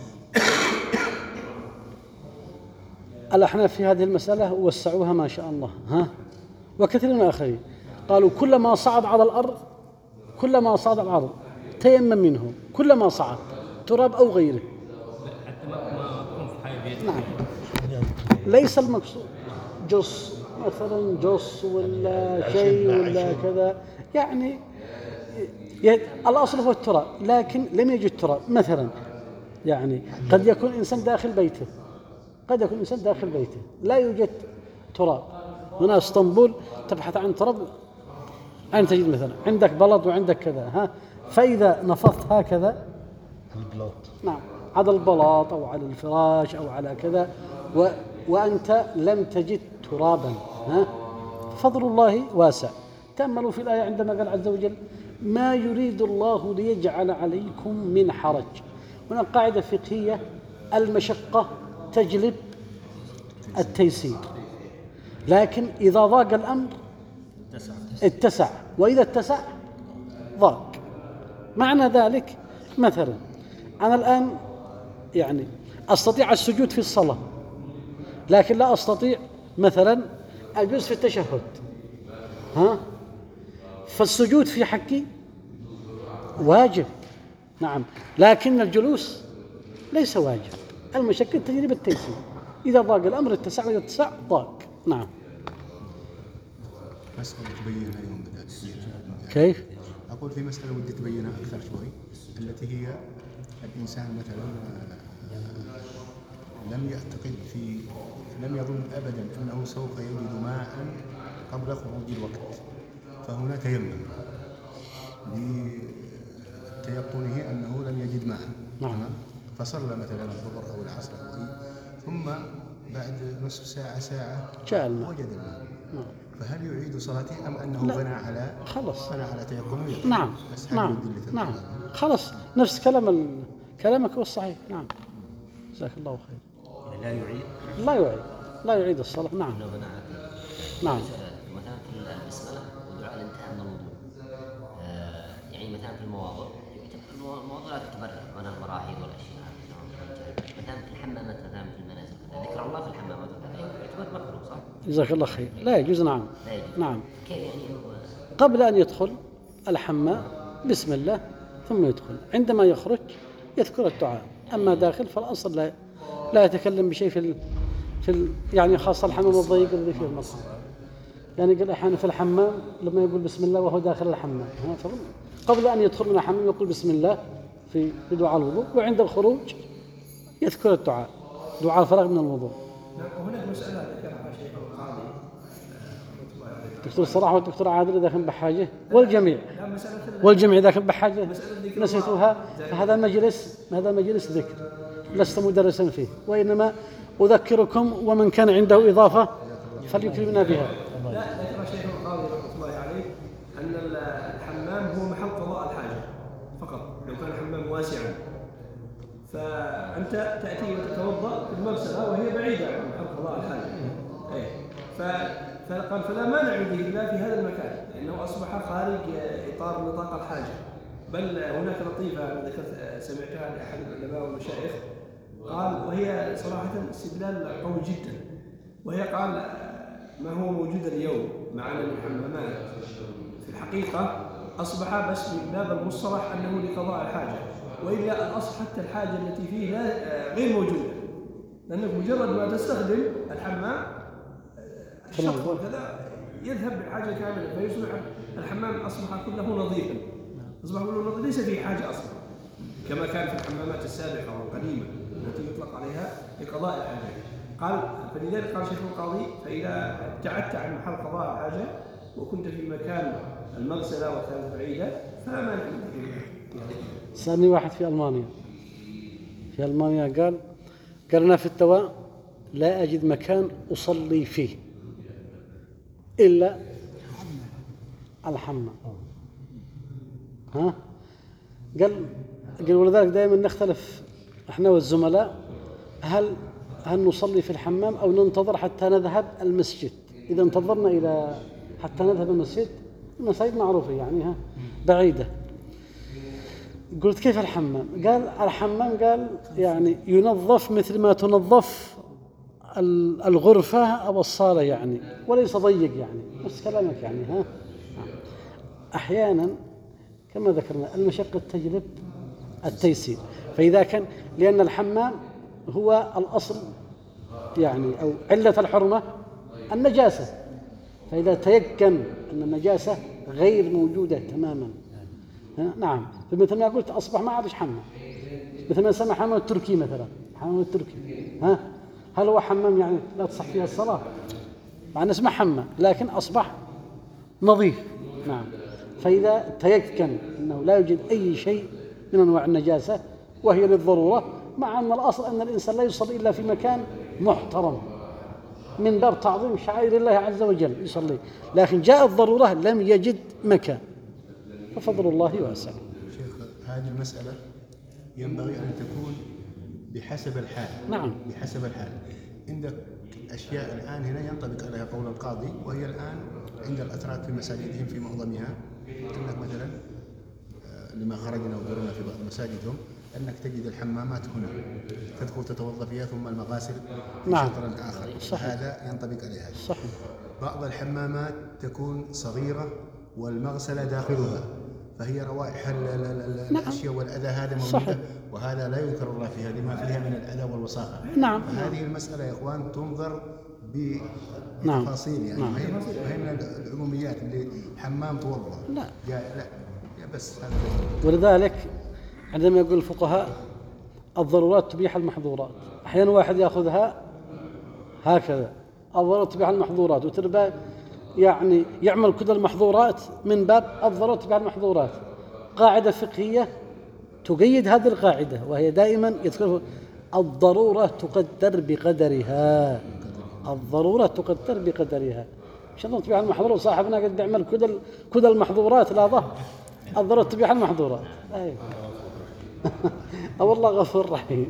الأحناف في هذه المسألة وسعوها ما شاء الله، ها وكثير من الآخرين قالوا كلما صعد على الأرض كلما صعد على الأرض تيمم منه، كلما صعد تراب أو غيره. حتى ما ما تكون في حاجة في يدك. نعم. ليس المقصود جص مثلا جص ولا شيء ولا كذا، يعني الأصل هو التراب، لكن لم يجد تراب. مثلا يعني قد يكون إنسان داخل بيته قد يكون إنسان داخل بيته لا يوجد تراب. هنا اسطنبول تبحث عن تراب، أين تجد؟ مثلا عندك بلط وعندك كذا، ها فإذا نفضت هكذا البلاط نعم على البلاط أو على الفراش أو على كذا و... وأنت لم تجد ترابا، ها فضل الله واسع. تأملوا في الآية عندما قال عز وجل ما يريد الله ليجعل عليكم من حرج. هنا قاعدة فقهية المشقة تجلب التيسير، لكن إذا ضاق الأمر اتسع، وإذا اتسع ضاق. معنى ذلك مثلا أنا الآن يعني أستطيع السجود في الصلاة، لكن لا أستطيع مثلا الجلوس في التشهد، ها فالسجود في حقي واجب، نعم، لكن الجلوس ليس واجب. المشقة تجري بالتيسير، إذا ضاق الأمر اتسع، وإذا اتسع ضاق. نعم. مسألة تبينها يوم بدأت. كيف؟ أقول في مسألة ودي تبينها أكثر شوي، التي هي الإنسان مثلا لم يعتقد في لم يظن أبدا أنه سوف يجد ماء قبل خروج الوقت، فهنا تيمم لتيقنه أنه لم يجد ماء. نعم. فصلى مثلا الظهر أو العصر أو إيه، ثم بعد نصف ساعة ساعة جاء الماء. وجد الماء. نعم. فهل يعيد صلاته أم أنه لا. بنى على خلص. بنى على تيقنه؟ نعم. نعم. نعم. خلص نفس كلام ال... كلامك هو الصحيح. نعم. جزاك الله خير. لا يعيد. لا يعيد. لا يعيد الصلاة. نعم. نعم. مثلا في البسملة ودعاء الانتهاء من الوضوء، يعني مثلا في المواضع المواضع لا تتبرر ولا المراحيض ولا الاشياء، مثلا في الحمامات مثلا في المنازل ذكر الله في الحمامات يعتبر مكروه صح؟ جزاك الله خير. لا يجوز. نعم. لا يجوز. نعم. كيف يعني؟ قبل أن يدخل الحمام بسم الله ثم يدخل، عندما يخرج يذكر الدعاء. أما داخل فالأصل لا لا يتكلم بشيء في ال... في ال... يعني خاصة الحمام الضيق الذي فيه المصحف، يعني قال أحيانا في الحمام لما يقول بسم الله وهو داخل الحمام، قبل أن يدخل من الحمام يقول بسم الله في دعاء الوضوء، وعند الخروج يذكر الدعاء، دعاء الفراغ من الوضوء. وهناك مسألة ذكرها شيخ القاضي دكتور الصراحة والدكتور عادل إذا كان بحاجة، والجميع والجميع إذا كان بحاجة نسيتها، فهذا مجلس هذا مجلس ذكر، لست مدرسا فيه، وإنما أذكركم ومن كان عنده إضافة فليكرمنا بها. لا، ذكر شيخ القاضي رحمة الله عليه أن الحمام هو محل قضاء الحاجة فقط، لو كان الحمام واسعا فأنت تأتي وتتوضأ في المغسلة وهي بعيدة عن محل قضاء الحاجة. أي. فقال فلا مانع من ذكر الله في هذا المكان لأنه أصبح خارج إطار نطاق الحاجة. بل هناك لطيفة ذكرت سمعتها لأحد العلماء والمشايخ قال، وهي صراحة استدلال قوي جدا، وهي قال ما هو موجود اليوم معنا من حمامات في الحقيقة أصبح بس من باب المصطلح أنه لقضاء الحاجة، وإلا الأصل حتى الحاجة التي فيه لا غير موجودة، لأنك مجرد ما تستخدم الحمام الشق وكذا يذهب بالحاجة كاملة، فيصبح الحمام أصبح كله نظيفا، أصبح كله نظيف ليس فيه حاجة أصلا كما كان في الحمامات السابقة والقديمة التي يطلق عليها لقضاء الحاجة. قال فلذلك قال شيخ القاضي فإذا ابتعدت عن محل قضاء الحاجة وكنت في مكان المغسلة وكانت بعيدة فلا مانع من ذلك. سألني واحد في ألمانيا في ألمانيا قال قال أنا في التواء لا أجد مكان أصلي فيه إلا الحمام. ها قال قال ولذلك دائما نختلف احنا والزملاء، هل هل نصلي في الحمام أو ننتظر حتى نذهب المسجد؟ إذا انتظرنا إلى حتى نذهب المسجد، المساجد معروفة يعني ها بعيدة. قلت كيف الحمام؟ قال الحمام قال يعني ينظف مثل ما تنظف الغرفة أو الصالة يعني، وليس ضيق يعني، نفس كلامك يعني ها. أحيانا كما ذكرنا المشقة تجلب التيسير، فإذا كان لأن الحمام هو الأصل يعني أو علة الحرمة النجاسة، فإذا تيقن أن النجاسة غير موجودة تماما نعم، فمثل ما قلت أصبح ما عادش حمام، مثل ما نسمى حمام التركي مثلا، حمام التركي ها هل هو حمام يعني لا تصح فيها الصلاة؟ مع أن اسمه حمام لكن أصبح نظيف نعم. فإذا تيقن أنه لا يوجد أي شيء من أنواع النجاسة وهي للضرورة، مع أن الأصل أن الإنسان لا يصلي إلا في مكان محترم من باب تعظيم شعائر الله عز وجل يصلي، لكن جاء الضرورة لم يجد مكان، ففضل الله واسع. شيخ هذه المسألة ينبغي أن تكون بحسب الحال. نعم بحسب الحال. عندك أشياء الآن هنا ينطبق عليها قول القاضي، وهي الآن عند الأتراك في مساجدهم في معظمها، أنك مثلا لما خرجنا وزرنا في بعض مساجدهم أنك تجد الحمامات هنا تدخل تتوضأ فيها ثم المغاسل في نعم. شطر آخر. صحيح. هذا ينطبق عليها. صحيح. بعض الحمامات تكون صغيرة والمغسلة داخلها، فهي روائح الأشياء والأذى هذا موجودة، وهذا لا يذكر الله فيها لما فيها من الأدب والوساخة. نعم. فهذه المسألة يا إخوان تنظر نعم. بتفاصيل يعني نعم. ما هي ما هي من العموميات اللي حمام توضأ. لا. يا لا يا بس هذا. ولذلك عندما يقول الفقهاء الضرورات تبيح المحظورات، أحيانا واحد يأخذها هكذا الضرورات تبيح المحظورات وتربى يعني يعمل كل المحظورات من باب الضرورات تبيح المحظورات. قاعدة فقهية تقيد هذه القاعدة وهي دائما يذكر الضرورة تقدر بقدرها. الضرورة تقدر بقدرها. إن شاء الله تبيح المحظورات وصاحبنا قد يعمل كل كل المحظورات لا ظهر. الضرورة تبيح المحظورات. أيوة. والله غفور رحيم.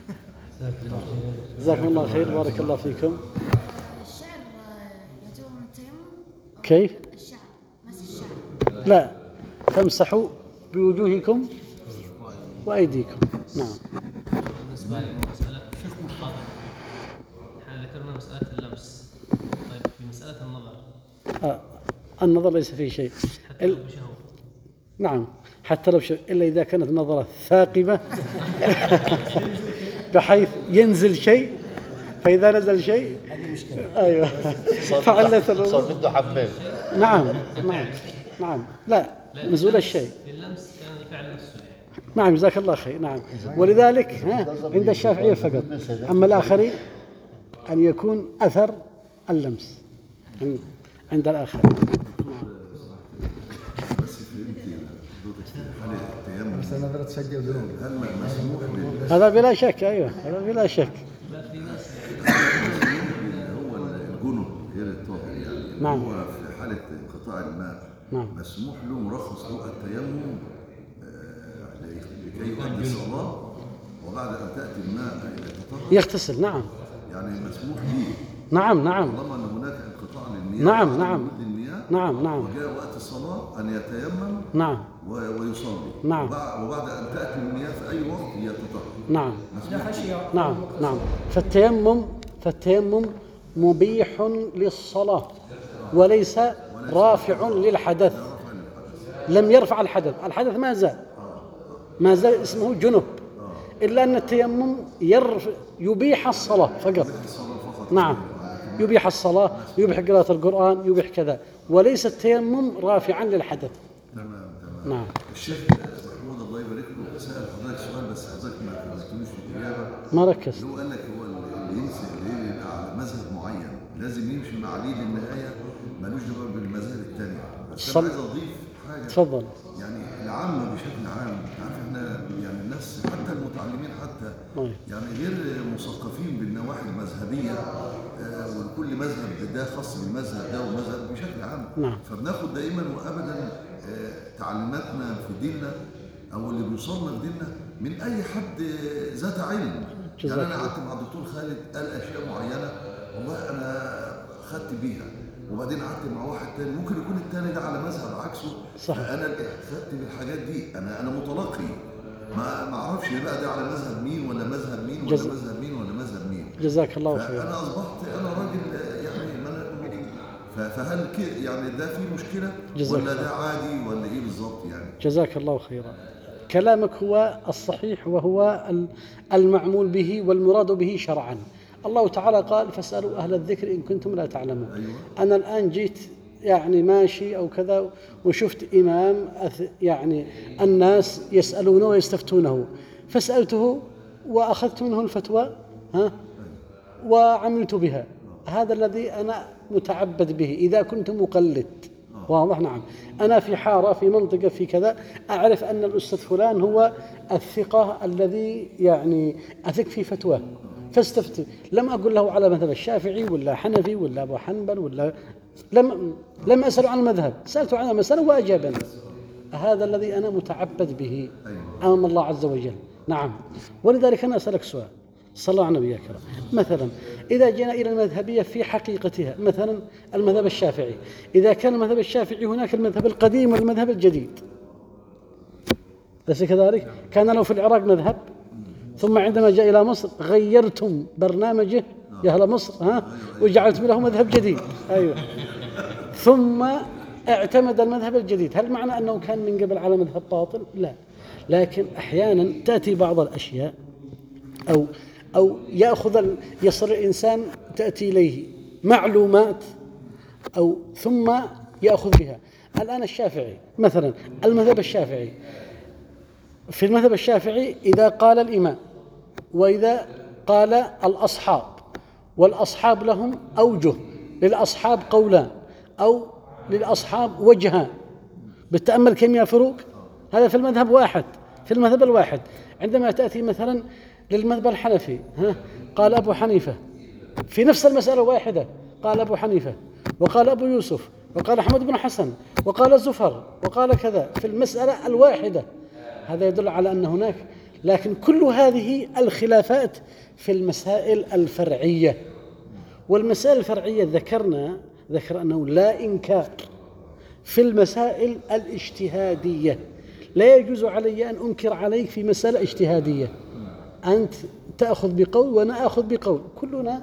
جزاكم الله خير بارك الله فيكم. الشعر يعتبر من التيمم؟ كيف؟ الشعر مس الشعر لا تمسحوا بوجوهكم وأيديكم. نعم. بالنسبة لمسألة احنا ذكرنا مسألة اللمس. طيب في مسألة النظر. آه. النظر ليس فيه شيء. حتى لو بشهوة. نعم حتى لو شيء إلا إذا كانت نظرة ثاقبة بحيث ينزل شيء، فإذا نزل شيء أيوة فعلت صار بده حمام. نعم نعم نعم لا نزول الشيء. اللمس كان يفعل نفسه. نعم جزاك الله خير. نعم ولذلك ها عند الشافعية فقط، أما الآخرين أن يكون أثر اللمس عند الآخرين. نظرة سجل ذنوب. هذا بلا شك. أيوة هذا بلا شك. هو الجنب غير الطاهر يعني. نعم. هو في حالة انقطاع الماء نعم. مسموح له مرخص له التيمم لكي يؤدي الصلاة وبعد أن تأتي الماء يتطهر يغتسل. نعم. يعني مسموح له. نعم نعم. طالما أن هناك انقطاع للمياه. نعم نعم. المياه نعم نعم. وجاء وقت الصلاة أن يتيمم. نعم. ويصلي. نعم. وبعد أن تأتي المياه في أي وقت يتطهر. نعم. نعم نعم. فالتيمم فالتيمم مبيح للصلاة وليس رافع للحدث. لم يرفع الحدث، الحدث ما زال ما زال اسمه جنب، إلا أن التيمم يرفع يبيح الصلاة فقط. نعم يبيح الصلاة، يبيح قراءة القرآن، يبيح كذا، وليس التيمم رافعا للحدث. تمام تمام. نعم. الشيخ محمود الله يبارك له سأل حضرتك سؤال بس حضرتك ما ركزتوش في الإجابة. ما ركزت. هو قال لك هو اللي يمسك اللي يبقى على مذهب معين لازم يمشي مع عليه للنهاية، مالوش دعوة بالمذاهب الثانية. بس أنا عايز أضيف حاجة. تفضل. يعني العامة بشكل عام، عارف احنا يعني الناس حتى المتعلمين حتى يعني غير مثقفين بالنواحي المذهبية، آه وكل مذهب ده خاص بالمذهب ده ومذهب بشكل عام. نعم. فبناخد دائما وابدا آه تعليماتنا في ديننا او اللي بيوصلنا في ديننا من اي حد ذات علم. يعني انا قعدت مع الدكتور خالد قال اشياء معينه والله انا خدت بيها، وبعدين قعدت مع واحد تاني ممكن يكون التاني ده على مذهب عكسه. صح. انا خدت بالحاجات دي، انا انا متلقي ما ما اعرفش بقى ده على مذهب مين ولا مذهب مين ولا جز... مذهب مين ولا مذهب مين. جزاك الله خير. انا اصبحت انا راجل يعني فهل كده يعني ده في مشكله ولا ده عادي ولا ايه بالظبط يعني؟ جزاك الله خيرا. كلامك هو الصحيح وهو المعمول به والمراد به شرعا. الله تعالى قال فاسألوا أهل الذكر إن كنتم لا تعلمون. أيوة. أنا الآن جيت يعني ماشي أو كذا وشفت إمام يعني الناس يسألونه ويستفتونه، فسألته وأخذت منه الفتوى ها وعملت بها. هذا الذي أنا متعبد به إذا كنت مقلد. واضح. نعم. أنا في حارة في منطقة في كذا أعرف أن الأستاذ فلان هو الثقة الذي يعني أثق في فتواه فاستفتي. لم أقول له على مذهب الشافعي ولا حنفي ولا أبو حنبل ولا لم لم أسأله عن المذهب، سألته عن المسألة وأجابني. هذا الذي أنا متعبد به أمام الله عز وجل. نعم. ولذلك أنا أسألك سؤال صلى الله على النبي الكريم. مثلا إذا جينا إلى المذهبية في حقيقتها، مثلا المذهب الشافعي، إذا كان المذهب الشافعي هناك المذهب القديم والمذهب الجديد، أليس كذلك؟ كان له في العراق مذهب ثم عندما جاء إلى مصر غيرتم برنامجه يا أهل مصر ها وجعلتم له مذهب جديد. أيوة. ثم اعتمد المذهب الجديد. هل معنى أنه كان من قبل على مذهب باطل؟ لا، لكن أحيانا تأتي بعض الأشياء أو أو يأخذ يصل الإنسان تأتي إليه معلومات أو ثم يأخذ بها. الآن الشافعي مثلا، المذهب الشافعي، في المذهب الشافعي إذا قال الإمام وإذا قال الأصحاب، والأصحاب لهم أوجه، للأصحاب قولان أو للأصحاب وجهان، بالتأمل كم يا فروق، هذا في المذهب واحد، في المذهب الواحد. عندما تأتي مثلا للمذهب الحنفي، ها قال أبو حنيفة في نفس المسألة واحدة، قال أبو حنيفة وقال أبو يوسف وقال أحمد بن حسن وقال زفر وقال كذا في المسألة الواحدة، هذا يدل على أن هناك، لكن كل هذه الخلافات في المسائل الفرعية. والمسائل الفرعية ذكرنا ذكر أنه لا إنكار في المسائل الاجتهادية، لا يجوز علي أن أنكر عليك في مسألة اجتهادية، أنت تأخذ بقول وأنا أخذ بقول، كلنا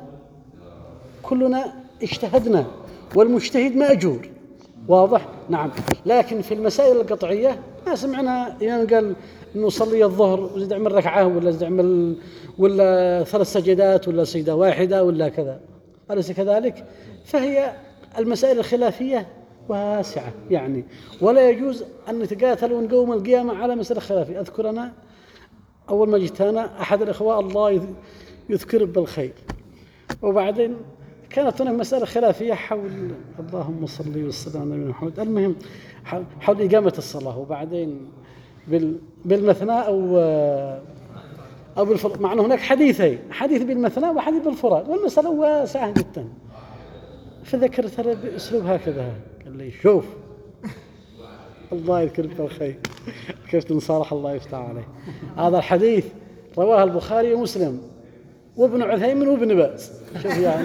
كلنا اجتهدنا والمجتهد مأجور، واضح؟ نعم. لكن في المسائل القطعية ما سمعنا إمام قال نصلي الظهر وزد عمل ركعة ولا زد عمل ولا ثلاث سجدات ولا سجدة واحدة ولا كذا، أليس كذلك؟ فهي المسائل الخلافية واسعة يعني، ولا يجوز أن نتقاتل ونقوم القيامة على مسألة خلافية. أذكر أنا أول ما جيت أنا أحد الإخوة الله يذكر بالخير، وبعدين كانت هناك مسألة خلافية حول اللهم صل وسلم على نبينا محمد، المهم حول إقامة الصلاة، وبعدين بالمثنى أو أو بالفراد، مع أن هناك حديثين، حديث بالمثنى وحديث بالفراد، والمسألة واسعة جدا. فذكرت له بأسلوب هكذا، قال لي شوف الله يذكرك بالخير كيف تنصالح الله يفتح عليه، هذا الحديث رواه البخاري ومسلم وابن عثيمين وابن باز، شوف يعني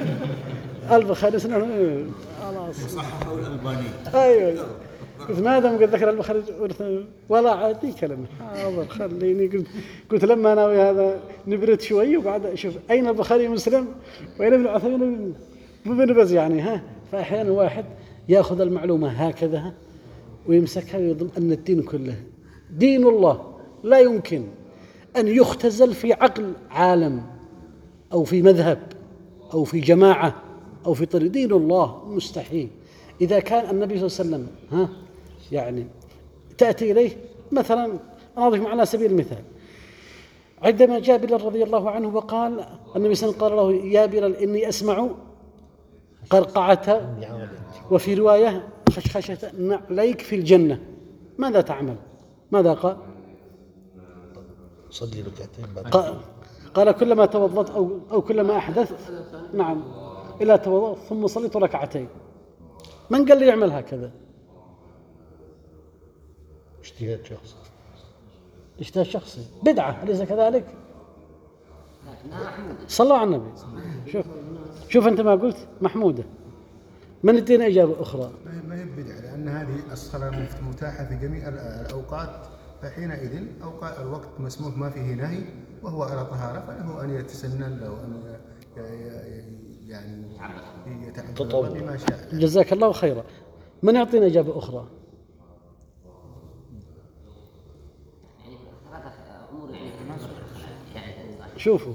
البخاري سنة خلاص صححه الألباني. أيوة قلت ماذا قد ذكر البخاري ولا عادي كلمة، حاضر خليني. قلت قلت لما أنا وهذا نبرد شوي وبعد أشوف أين البخاري ومسلم وأين ابن عثيمين وابن باز يعني. ها فأحيانا واحد يأخذ المعلومة هكذا ويمسكها ويظن أن الدين كله دين الله، لا يمكن أن يختزل في عقل عالم أو في مذهب أو في جماعة أو في طريق. دين الله مستحيل. إذا كان النبي صلى الله عليه وسلم ها يعني تأتي إليه مثلا، أنا أضيف معنا سبيل المثال، عندما جاء بلال رضي الله عنه وقال النبي صلى الله عليه وسلم قال له يا بلال إني أسمع قرقعة وفي رواية خشخشة نعليك في الجنة، ماذا تعمل؟ ماذا قال؟ صلي ركعتين بعد. قال, قال كلما توضأت أو أو كلما أحدثت نعم إلى توضأت ثم صليت ركعتين. من قال لي يعمل هكذا؟ اجتهاد شخصي. اجتهاد شخصي بدعة، أليس كذلك؟ صلوا على النبي. شوف شوف أنت ما قلت محمودة، من ادينا إجابة أخرى؟ ما هي بدعة، لأن هذه الصلاة متاحة في جميع الأوقات، فحينئذ أوقات الوقت مسموح ما فيه نهي وهو على طهارة، فله أن يتسنن له أن يعني يتعبد بما شاء. جزاك الله خيرا. من يعطينا إجابة أخرى؟ شوفوا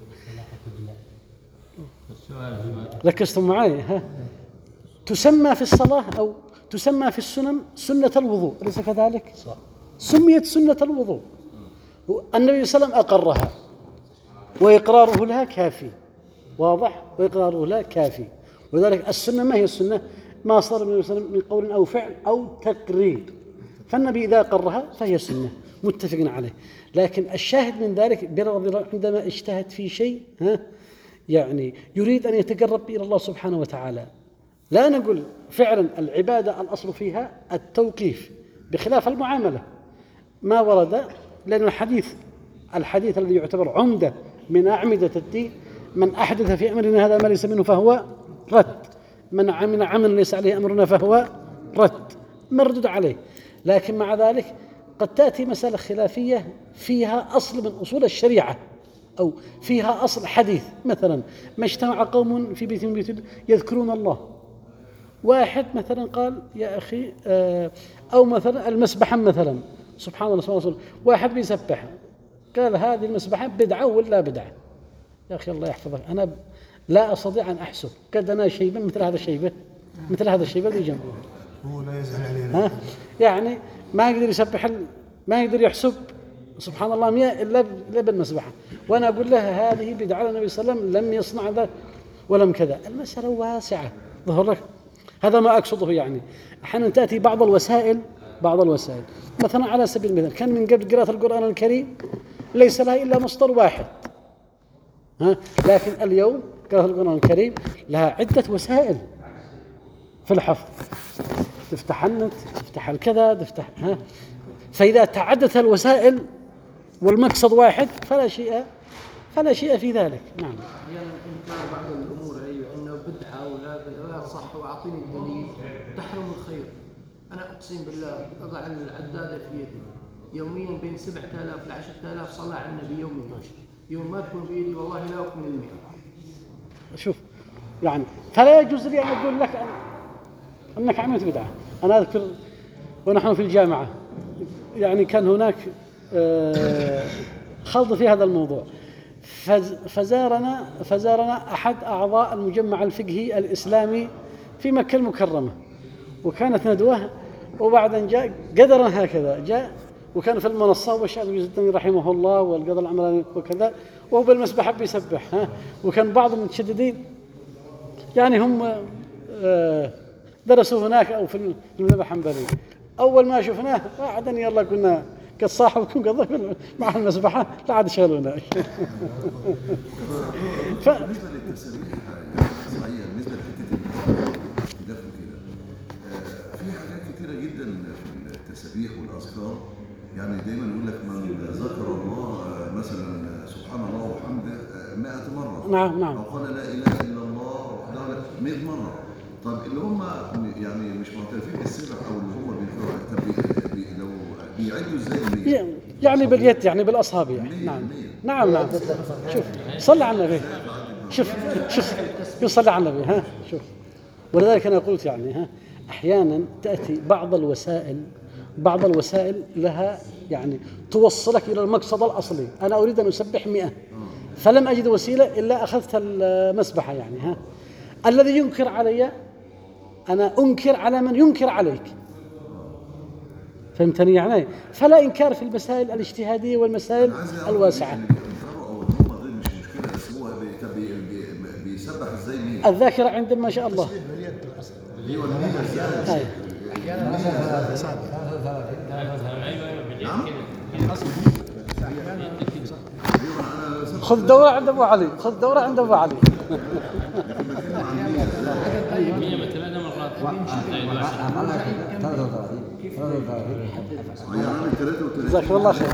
ركزتم معي. ها تسمى في الصلاة أو تسمى في السنن سنة الوضوء، أليس كذلك؟ صح. سميت سنة الوضوء، النبي صلى الله عليه وسلم أقرها وإقراره لها كافي، واضح؟ وإقراره لها كافي. ولذلك السنة ما هي السنة؟ ما صار النبي صلى الله عليه وسلم من قول أو فعل أو تقرير، فالنبي إذا قرها فهي سنة متفق عليه. لكن الشاهد من ذلك بلال رضي الله عنه عندما اجتهد في شيء ها يعني يريد أن يتقرب إلى الله سبحانه وتعالى، لا نقول فعلا العبادة الأصل فيها التوقيف بخلاف المعاملة ما ورد، لأن الحديث الحديث الذي يعتبر عمدة من أعمدة الدين من أحدث في أمرنا هذا ما ليس منه فهو رد، من عمل عمل ليس عليه أمرنا فهو رد مردود عليه. لكن مع ذلك قد تأتي مسألة خلافية فيها أصل من أصول الشريعة أو فيها أصل حديث، مثلا ما اجتمع قوم في بيت من بيوت يذكرون الله، واحد مثلا قال يا أخي أو مثلا المسبحة مثلا سبحان الله سبحان الله. واحد بيسبح قال هذه المسبحة بدعة ولا بدعة؟ يا أخي الله يحفظك، أنا لا أستطيع أن أحسب قد أنا شيبة مثل هذا الشيبة مثل هذا الشيبة اللي جنبه. هو لا يزعل علينا. ها يعني ما يقدر يسبح، ما يقدر يحسب سبحان الله مئة إلا إلا بالمسبحة، وأنا أقول له هذه بدعة. النبي صلى الله عليه وسلم لم يصنع ذا ولم كذا. المسألة واسعة ظهر لك، هذا ما أقصده. يعني أحيانا تأتي بعض الوسائل بعض الوسائل مثلا على سبيل المثال كان من قبل قراءة القرآن الكريم ليس لها إلا مصدر واحد، ها، لكن اليوم قراءة القرآن الكريم لها عدة وسائل في الحفظ، تفتح النت، تفتح الكذا، تفتح ها. فإذا تعددت الوسائل والمقصد واحد فلا شيء فلا شيء في ذلك. نعم. أحيانا إنكار بعض الأمور أيوة أنه بدعة ولا لا صح وأعطيني الدليل تحرم الخير. أنا أقسم بالله أضع العدادة في يدي يوميا بين سبعة آلاف لعشرة آلاف صلاة على النبي يوميا، يوم ما تكون بيدي والله لا أكمل المئة. شوف يعني فلا يجوز لي أن أقول لك أن أنك عملت بدعة. أنا أذكر ونحن في الجامعة يعني كان هناك خلط في هذا الموضوع، فزارنا فزارنا أحد أعضاء المجمع الفقهي الإسلامي في مكة المكرمة، وكانت ندوة، وبعدين جاء قدرا هكذا جاء وكان في المنصة والشيخ الزيتوني رحمه الله والقضاء العمراني وكذا، وهو بالمسبح بيسبح ها. وكان بعض المتشددين يعني هم درسوا هناك أو في المذهب الحنبلي، أول ما شفناه بعدين يلا قلنا قد صاحبكم قضى مع المسبحة لا عاد شغلونا. ف... بالنسبة للتسابيح صحيح، بالنسبة لحتة الدفن كده في حاجات كتيرة جدا في التسابيح والأذكار. يعني دايما يقول لك من ذكر الله مثلا سبحان الله وحمده مائة مرة، نعم نعم، أو قال لا إله إلا الله وحده مئة مرة. طب اللي هم يعني مش معترفين بالسبع أو اللي هم بيقرأوا، طب بي لو بيعدوا ازاي؟ يعني باليد يعني بالأصابع. نعم نعم نعم. شوف صلى على النبي، شوف شوف يصلي على النبي ها. شوف ولذلك أنا قلت يعني ها أحيانا تأتي بعض الوسائل بعض الوسائل لها يعني توصلك إلى المقصد الأصلي. أنا أريد أن أسبح مئة فلم أجد وسيلة إلا أخذت المسبحة يعني ها. الذي ينكر علي أنا أنكر على من ينكر عليك، فهمتني يعني؟ فلا إنكار في المسائل الاجتهادية والمسائل الواسعة. الذاكرة عندهم ما شاء الله. خذ دورة عند أبو علي، خذ دورة عند أبو علي. جزاك الله خير.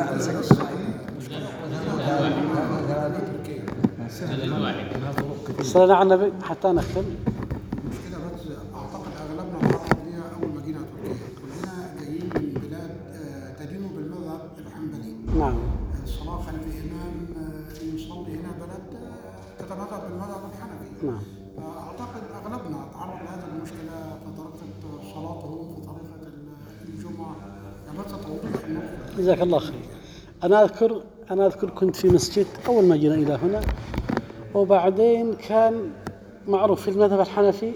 صلينا على النبي حتى نختم. كده بس اعتقد اغلبنا مرحب بيها اول ما جينا تركيا، كلنا جايين من بلاد تدين بالمذهب الحنبلي. نعم. الصلاه خلف امام يصلي هنا بلد تتمذهب بالمذهب الحنفي. نعم. اعتقد اغلبنا تعرض لهذه المشكله في طريقه صلاتهم في طريقه الجمعه. يعني بس توضيح النقطه. جزاك الله خير. انا اذكر انا اذكر كنت في مسجد اول ما جينا الى هنا، وبعدين كان معروف في المذهب الحنفي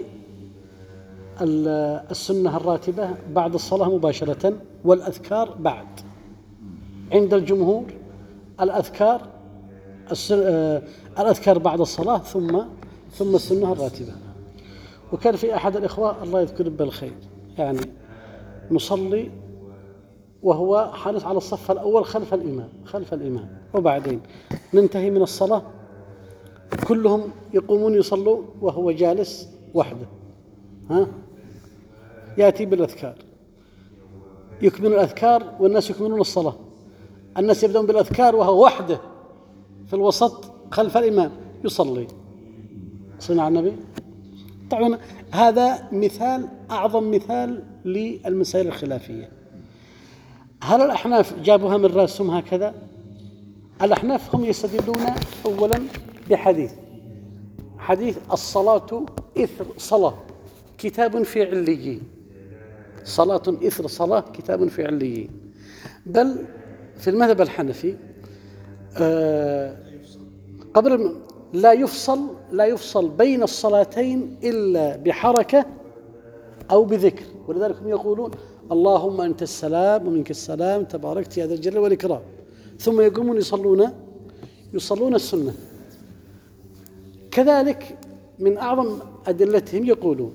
السنة الراتبة بعد الصلاة مباشرة والأذكار بعد. عند الجمهور الأذكار الأذكار بعد الصلاة ثم ثم السنة الراتبة. وكان في أحد الإخوة الله يذكره بالخير يعني نصلي وهو حارس على الصف الأول خلف الإمام خلف الإمام وبعدين ننتهي من الصلاة كلهم يقومون يصلوا وهو جالس وحده، ها يأتي بالأذكار يكمل الأذكار والناس يكملون الصلاة. الناس يبدأون بالأذكار وهو وحده في الوسط خلف الإمام يصلي. صلى على النبي. طبعا هذا مثال أعظم مثال للمسائل الخلافية. هل الأحناف جابوها من رأسهم هكذا؟ الأحناف هم يستدلون أولا بحديث حديث الصلاة إثر صلاة كتاب في عليين، صلاة إثر صلاة كتاب في عليين. بل في المذهب الحنفي آه قبل لا يفصل لا يفصل بين الصلاتين إلا بحركة أو بذكر، ولذلك هم يقولون اللهم أنت السلام ومنك السلام تباركت يا ذا الجلال والإكرام، ثم يقومون يصلون يصلون السنة. كذلك من أعظم أدلتهم يقولون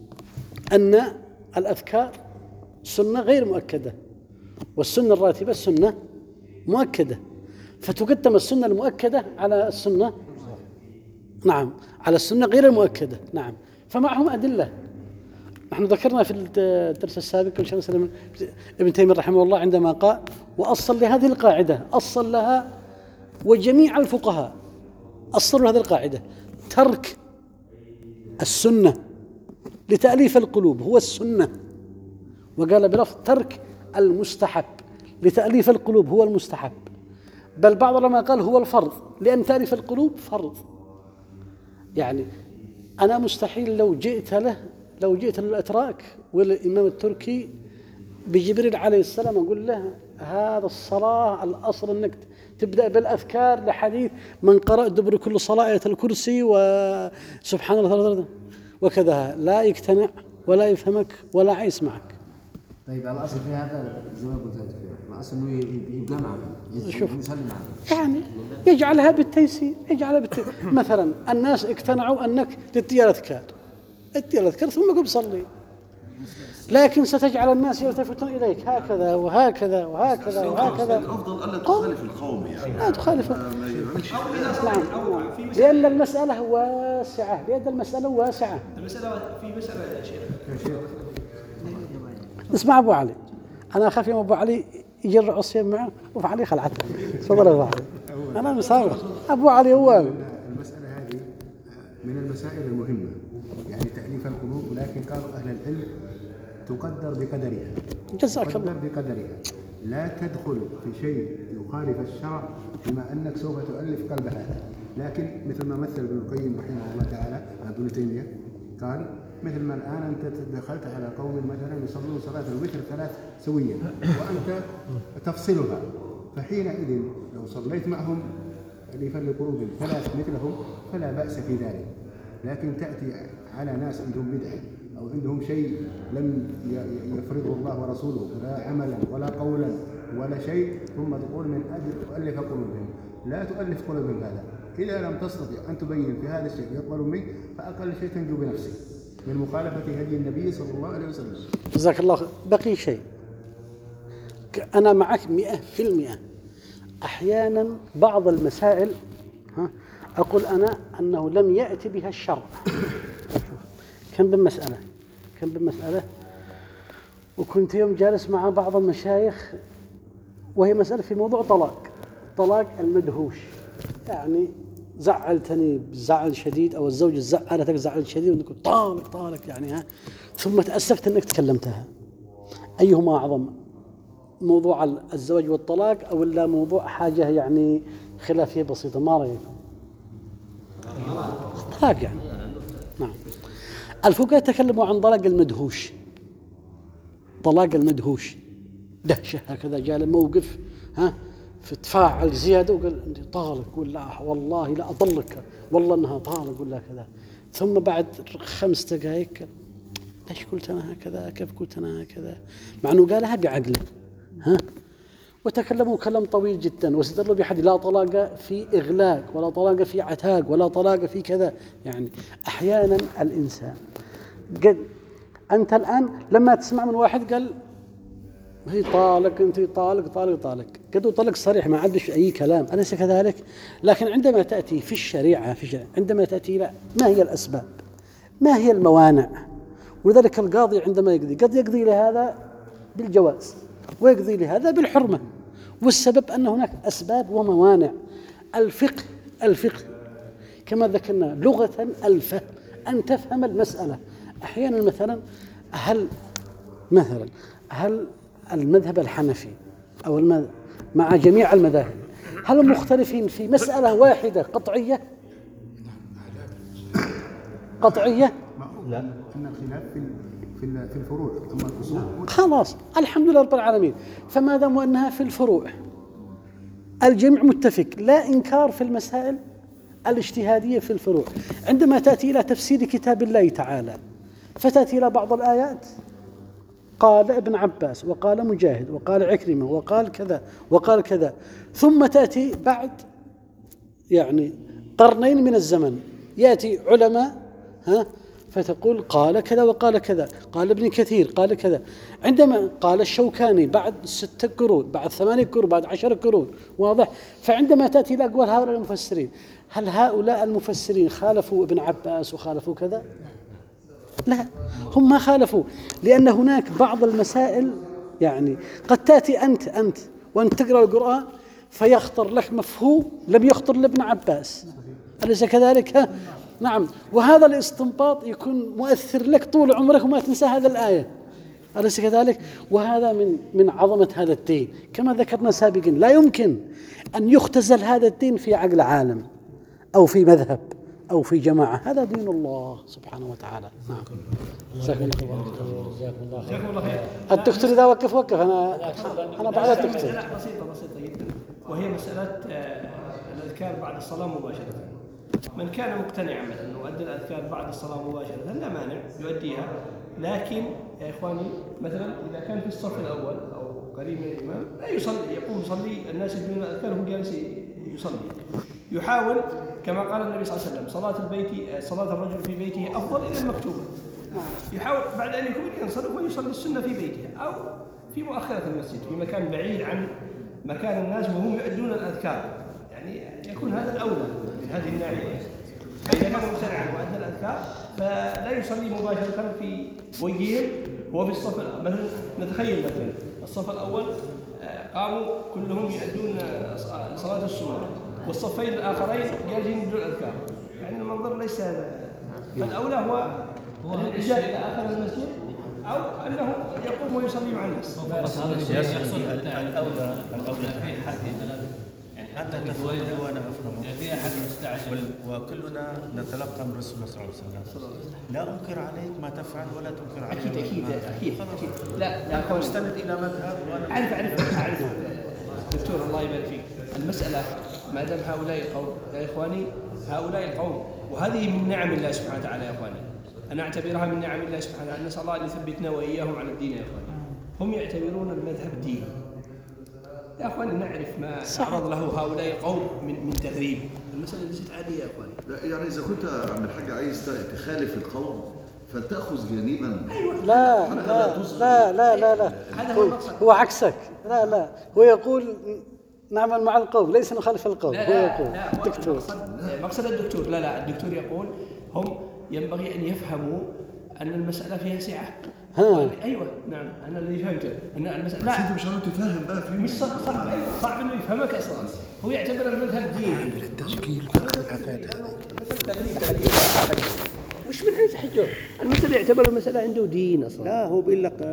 أن الأذكار سنة غير مؤكدة، والسنة الراتبة سنة مؤكدة، فتقدم السنة المؤكدة على السنة نعم على السنة غير المؤكدة نعم. فمعهم أدلة. نحن ذكرنا في الدرس السابق إن شاء الله ابن تيمية رحمه الله عندما قال وأصل لهذه القاعدة، أصل لها وجميع الفقهاء أصلوا هذه القاعدة: ترك السنة لتأليف القلوب هو السنة، وقال بلفظ ترك المستحب لتأليف القلوب هو المستحب، بل بعض العلماء قال هو الفرض، لأن تأليف القلوب فرض. يعني أنا مستحيل لو جئت له لو جئت للأتراك والإمام التركي بجبريل عليه السلام أقول له هذا الصلاة الأصل أنك تبدأ بالأذكار لحديث من قرأ دبر كل صلاة آية الكرسي وسبحان الله ثلاثة وكذا، لا يقتنع ولا يفهمك ولا عايز معك. طيب الأصل في هذا زي ما قلت لك، الأصل إنه يبقى معنا شوف يصلي معنا، يعني يجعلها بالتيسير يجعلها بالتيسير. مثلا الناس اقتنعوا أنك تدي الأذكار ادي الأذكار ثم قم صلي، لكن ستجعل الناس يلتفتون إليك هكذا وهكذا وهكذا وهكذا. الأفضل ألا تخالف القوم يعني لا تخالف نعم، لأن المسألة واسعة لأن المسألة واسعة. المسألة في مسألة يا شيخ اسمع أبو علي، أنا أخاف يوم أبو علي يجرع عصيان معه وأبو علي خلعته. تفضل أبو علي، أنا مسامح أبو علي. هو المسألة هذه من المسائل المهمة، يعني تأليف القلوب، ولكن قالوا أهل العلم تقدر بقدرها. جزاك الله. تقدر بقدرها، لا تدخل في شيء يخالف الشرع بما أنك سوف تؤلف قلب هذا. لكن مثل ما مثل ابن القيم رحمه الله تعالى ابن تيمية قال مثل ما الآن أنت دخلت على قوم مثلا يصلون صلاة الوتر ثلاث سويا وأنت تفصلها، فحينئذ لو صليت معهم تأليفا لقلوب ثلاث مثلهم فلا بأس في ذلك. لكن تأتي على ناس عندهم بدعة أو عندهم شيء لم يفرضه الله ورسوله، لا عملا ولا قولا ولا شيء، ثم تقول من أجل تؤلف قلوبهم. لا تؤلف قلوبهم هذا إذا لم تستطع أن تبين في هذا الشيء يقبل منك، فأقل شيء تنجو بنفسك من مخالفة هدي النبي صلى الله عليه وسلم. جزاك الله. بقي شيء، أنا معك مئة في المئة. أحيانا بعض المسائل ها أقول أنا أنه لم يأتي بها الشرع. كم بالمسألة كم بالمسألة وكنت يوم جالس مع بعض المشايخ وهي مسألة في موضوع طلاق طلاق المدهوش، يعني زعلتني بزعل شديد أو الزوجة زعلتك زعل شديد ونقول طالق طالق يعني ها، ثم تأسفت أنك تكلمتها. أيهما أعظم، موضوع الزواج والطلاق أو لا موضوع حاجة يعني خلافية بسيطة؟ ما رأيكم؟ طلاق يعني نعم. الفقهاء تكلموا عن طلاق المدهوش، طلاق المدهوش دهشة هكذا جاء موقف ها فتفاعل زيادة وقال أنت طالق ولا والله لا أطلق والله أنها طالق ولا كذا، ثم بعد خمس دقائق ليش قلت أنا هكذا كيف قلت أنا هكذا، مع أنه قالها بعقله ها. وتكلموا كلام طويل جدا واستدلوا بحديث لا طلاق في إغلاق ولا طلاق في عتاق ولا طلاق في كذا. يعني أحيانا الإنسان قد أنت الآن لما تسمع من واحد قال هي طالق أنت طالق طالق طالق قد طلق صريح ما عندش أي كلام، أليس كذلك؟ لكن عندما تأتي في الشريعة في الشريعة عندما تأتي لا ما هي الأسباب ما هي الموانع، ولذلك القاضي عندما يقضي قد يقضي لهذا بالجواز ويقضي لهذا بالحرمة، والسبب أن هناك أسباب وموانع. الفقه الفقه كما ذكرنا لغة الفهم أن تفهم المسألة. أحيانا مثلا هل مثلا هل المذهب الحنفي أو المذهب مع جميع المذاهب هل هم مختلفين في مسألة واحدة قطعية قطعية لا ان الخلاف في في في الفروع، اما الاصول خلاص الحمد لله رب العالمين. فما دام أنها في الفروع الجميع متفق، لا إنكار في المسائل الاجتهادية في الفروع. عندما تأتي إلى تفسير كتاب الله تعالى فتأتي إلى بعض الآيات قال ابن عباس وقال مجاهد وقال عكرمة وقال كذا وقال كذا، ثم تأتي بعد يعني قرنين من الزمن يأتي علماء ها فتقول قال كذا وقال كذا، قال ابن كثير قال كذا، عندما قال الشوكاني بعد ستة قرون بعد ثمانية قرون بعد عشر قرون، واضح؟ فعندما تأتي إلى أقوال هؤلاء المفسرين، هل هؤلاء المفسرين خالفوا ابن عباس وخالفوا كذا؟ لا، هم ما خالفوا، لأن هناك بعض المسائل يعني قد تأتي أنت أنت وأنت تقرأ القرآن فيخطر لك مفهوم لم يخطر لابن عباس، أليس كذلك؟ ها؟ نعم، وهذا الاستنباط يكون مؤثر لك طول عمرك وما تنسى هذه الآية، أليس كذلك؟ وهذا من من عظمة هذا الدين، كما ذكرنا سابقا لا يمكن أن يختزل هذا الدين في عقل عالم أو في مذهب أو في جماعة، هذا دين الله سبحانه وتعالى. نعم. جزاكم الله خير. الدكتور إذا وقف وقف، أنا أنا بعد الدكتور. لا بسيطة بسيطة جدا، وهي مسألة الأذكار بعد الصلاة مباشرة. من كان مقتنعا أنه يؤدي الأذكار بعد الصلاة مباشرة لا مانع يؤديها، لكن يا إخواني مثلا إذا كان في الصف الأول أو قريب من الإمام لا يصلي، يقوم يصلي الناس يدون الأذكار وهو جالس يصلي، يحاول كما قال النبي صلى الله عليه وسلم صلاة البيت صلاة الرجل في بيته أفضل إلى المكتوبة، يحاول بعد أن يكون ينصرف ويصلي السنة في بيته أو في مؤخرة المسجد في مكان بعيد عن مكان الناس وهم يؤدون الأذكار، يعني يكون هذا الأولى من هذه الناحية. فإذا كان مقتنعا وأدى الأذكار فلا يصلي مباشرة في وجههم هو في الصف. مثلا نتخيل مثلا الصف الأول قاموا كلهم يؤدون صلاة السنة والصفين الآخرين جالسين يدون الأذكار، يعني المنظر ليس هذا، فالأولى هو الإجابة إلى آخر المسجد أو أنه يقوم ويصلي مع الناس. يحصل الأولى الأولى في حد يعني أنت تفهم وأنا أفهم في أحد مستعجل وكلنا نتلقى من رسول الله صلى الله عليه وسلم، لا أنكر عليك ما تفعل ولا تنكر عليك. أكيد أكيد أكيد أكيد. لا لا أنا مستند إلى مذهب وأنا أعرف أعرف أعرف دكتور الله يبارك فيك. المسألة ما دام هؤلاء القوم يا إخواني هؤلاء القوم وهذه من نعم الله سبحانه وتعالى يا إخواني، أنا أعتبرها من نعم الله سبحانه وتعالى، نسأل الله أن يثبتنا وإياهم على الدين يا إخواني. هم يعتبرون المذهب دين يا إخواني، نعرف ما تعرض له هؤلاء القوم من من تغريب، المسألة ليست عادية يا إخواني. يعني إذا كنت عم الحاج عايز تخالف القوم فلتأخذ جانبا. لا لا لا لا لا لا هو, هو عكسك. لا لا هو يقول نعمل مع القوم ليس نخالف القوم. لا هو لا يقول لا الدكتور مقصد, مقصد الدكتور لا لا الدكتور يقول هم ينبغي أن يفهموا أن المسألة فيها سعة. ها. أيوة نعم أنا اللي فهمته أن المسألة لا أنت مش عارف تفهم بقى في مش صعب صعب أيوة صعب إنه يفهمك أصلا، هو يعتبر المذهب دين. التشكيل في العقائد مش من حيث حجه المسألة يعتبر المسألة عنده دين أصلا. لا هو بيقول لك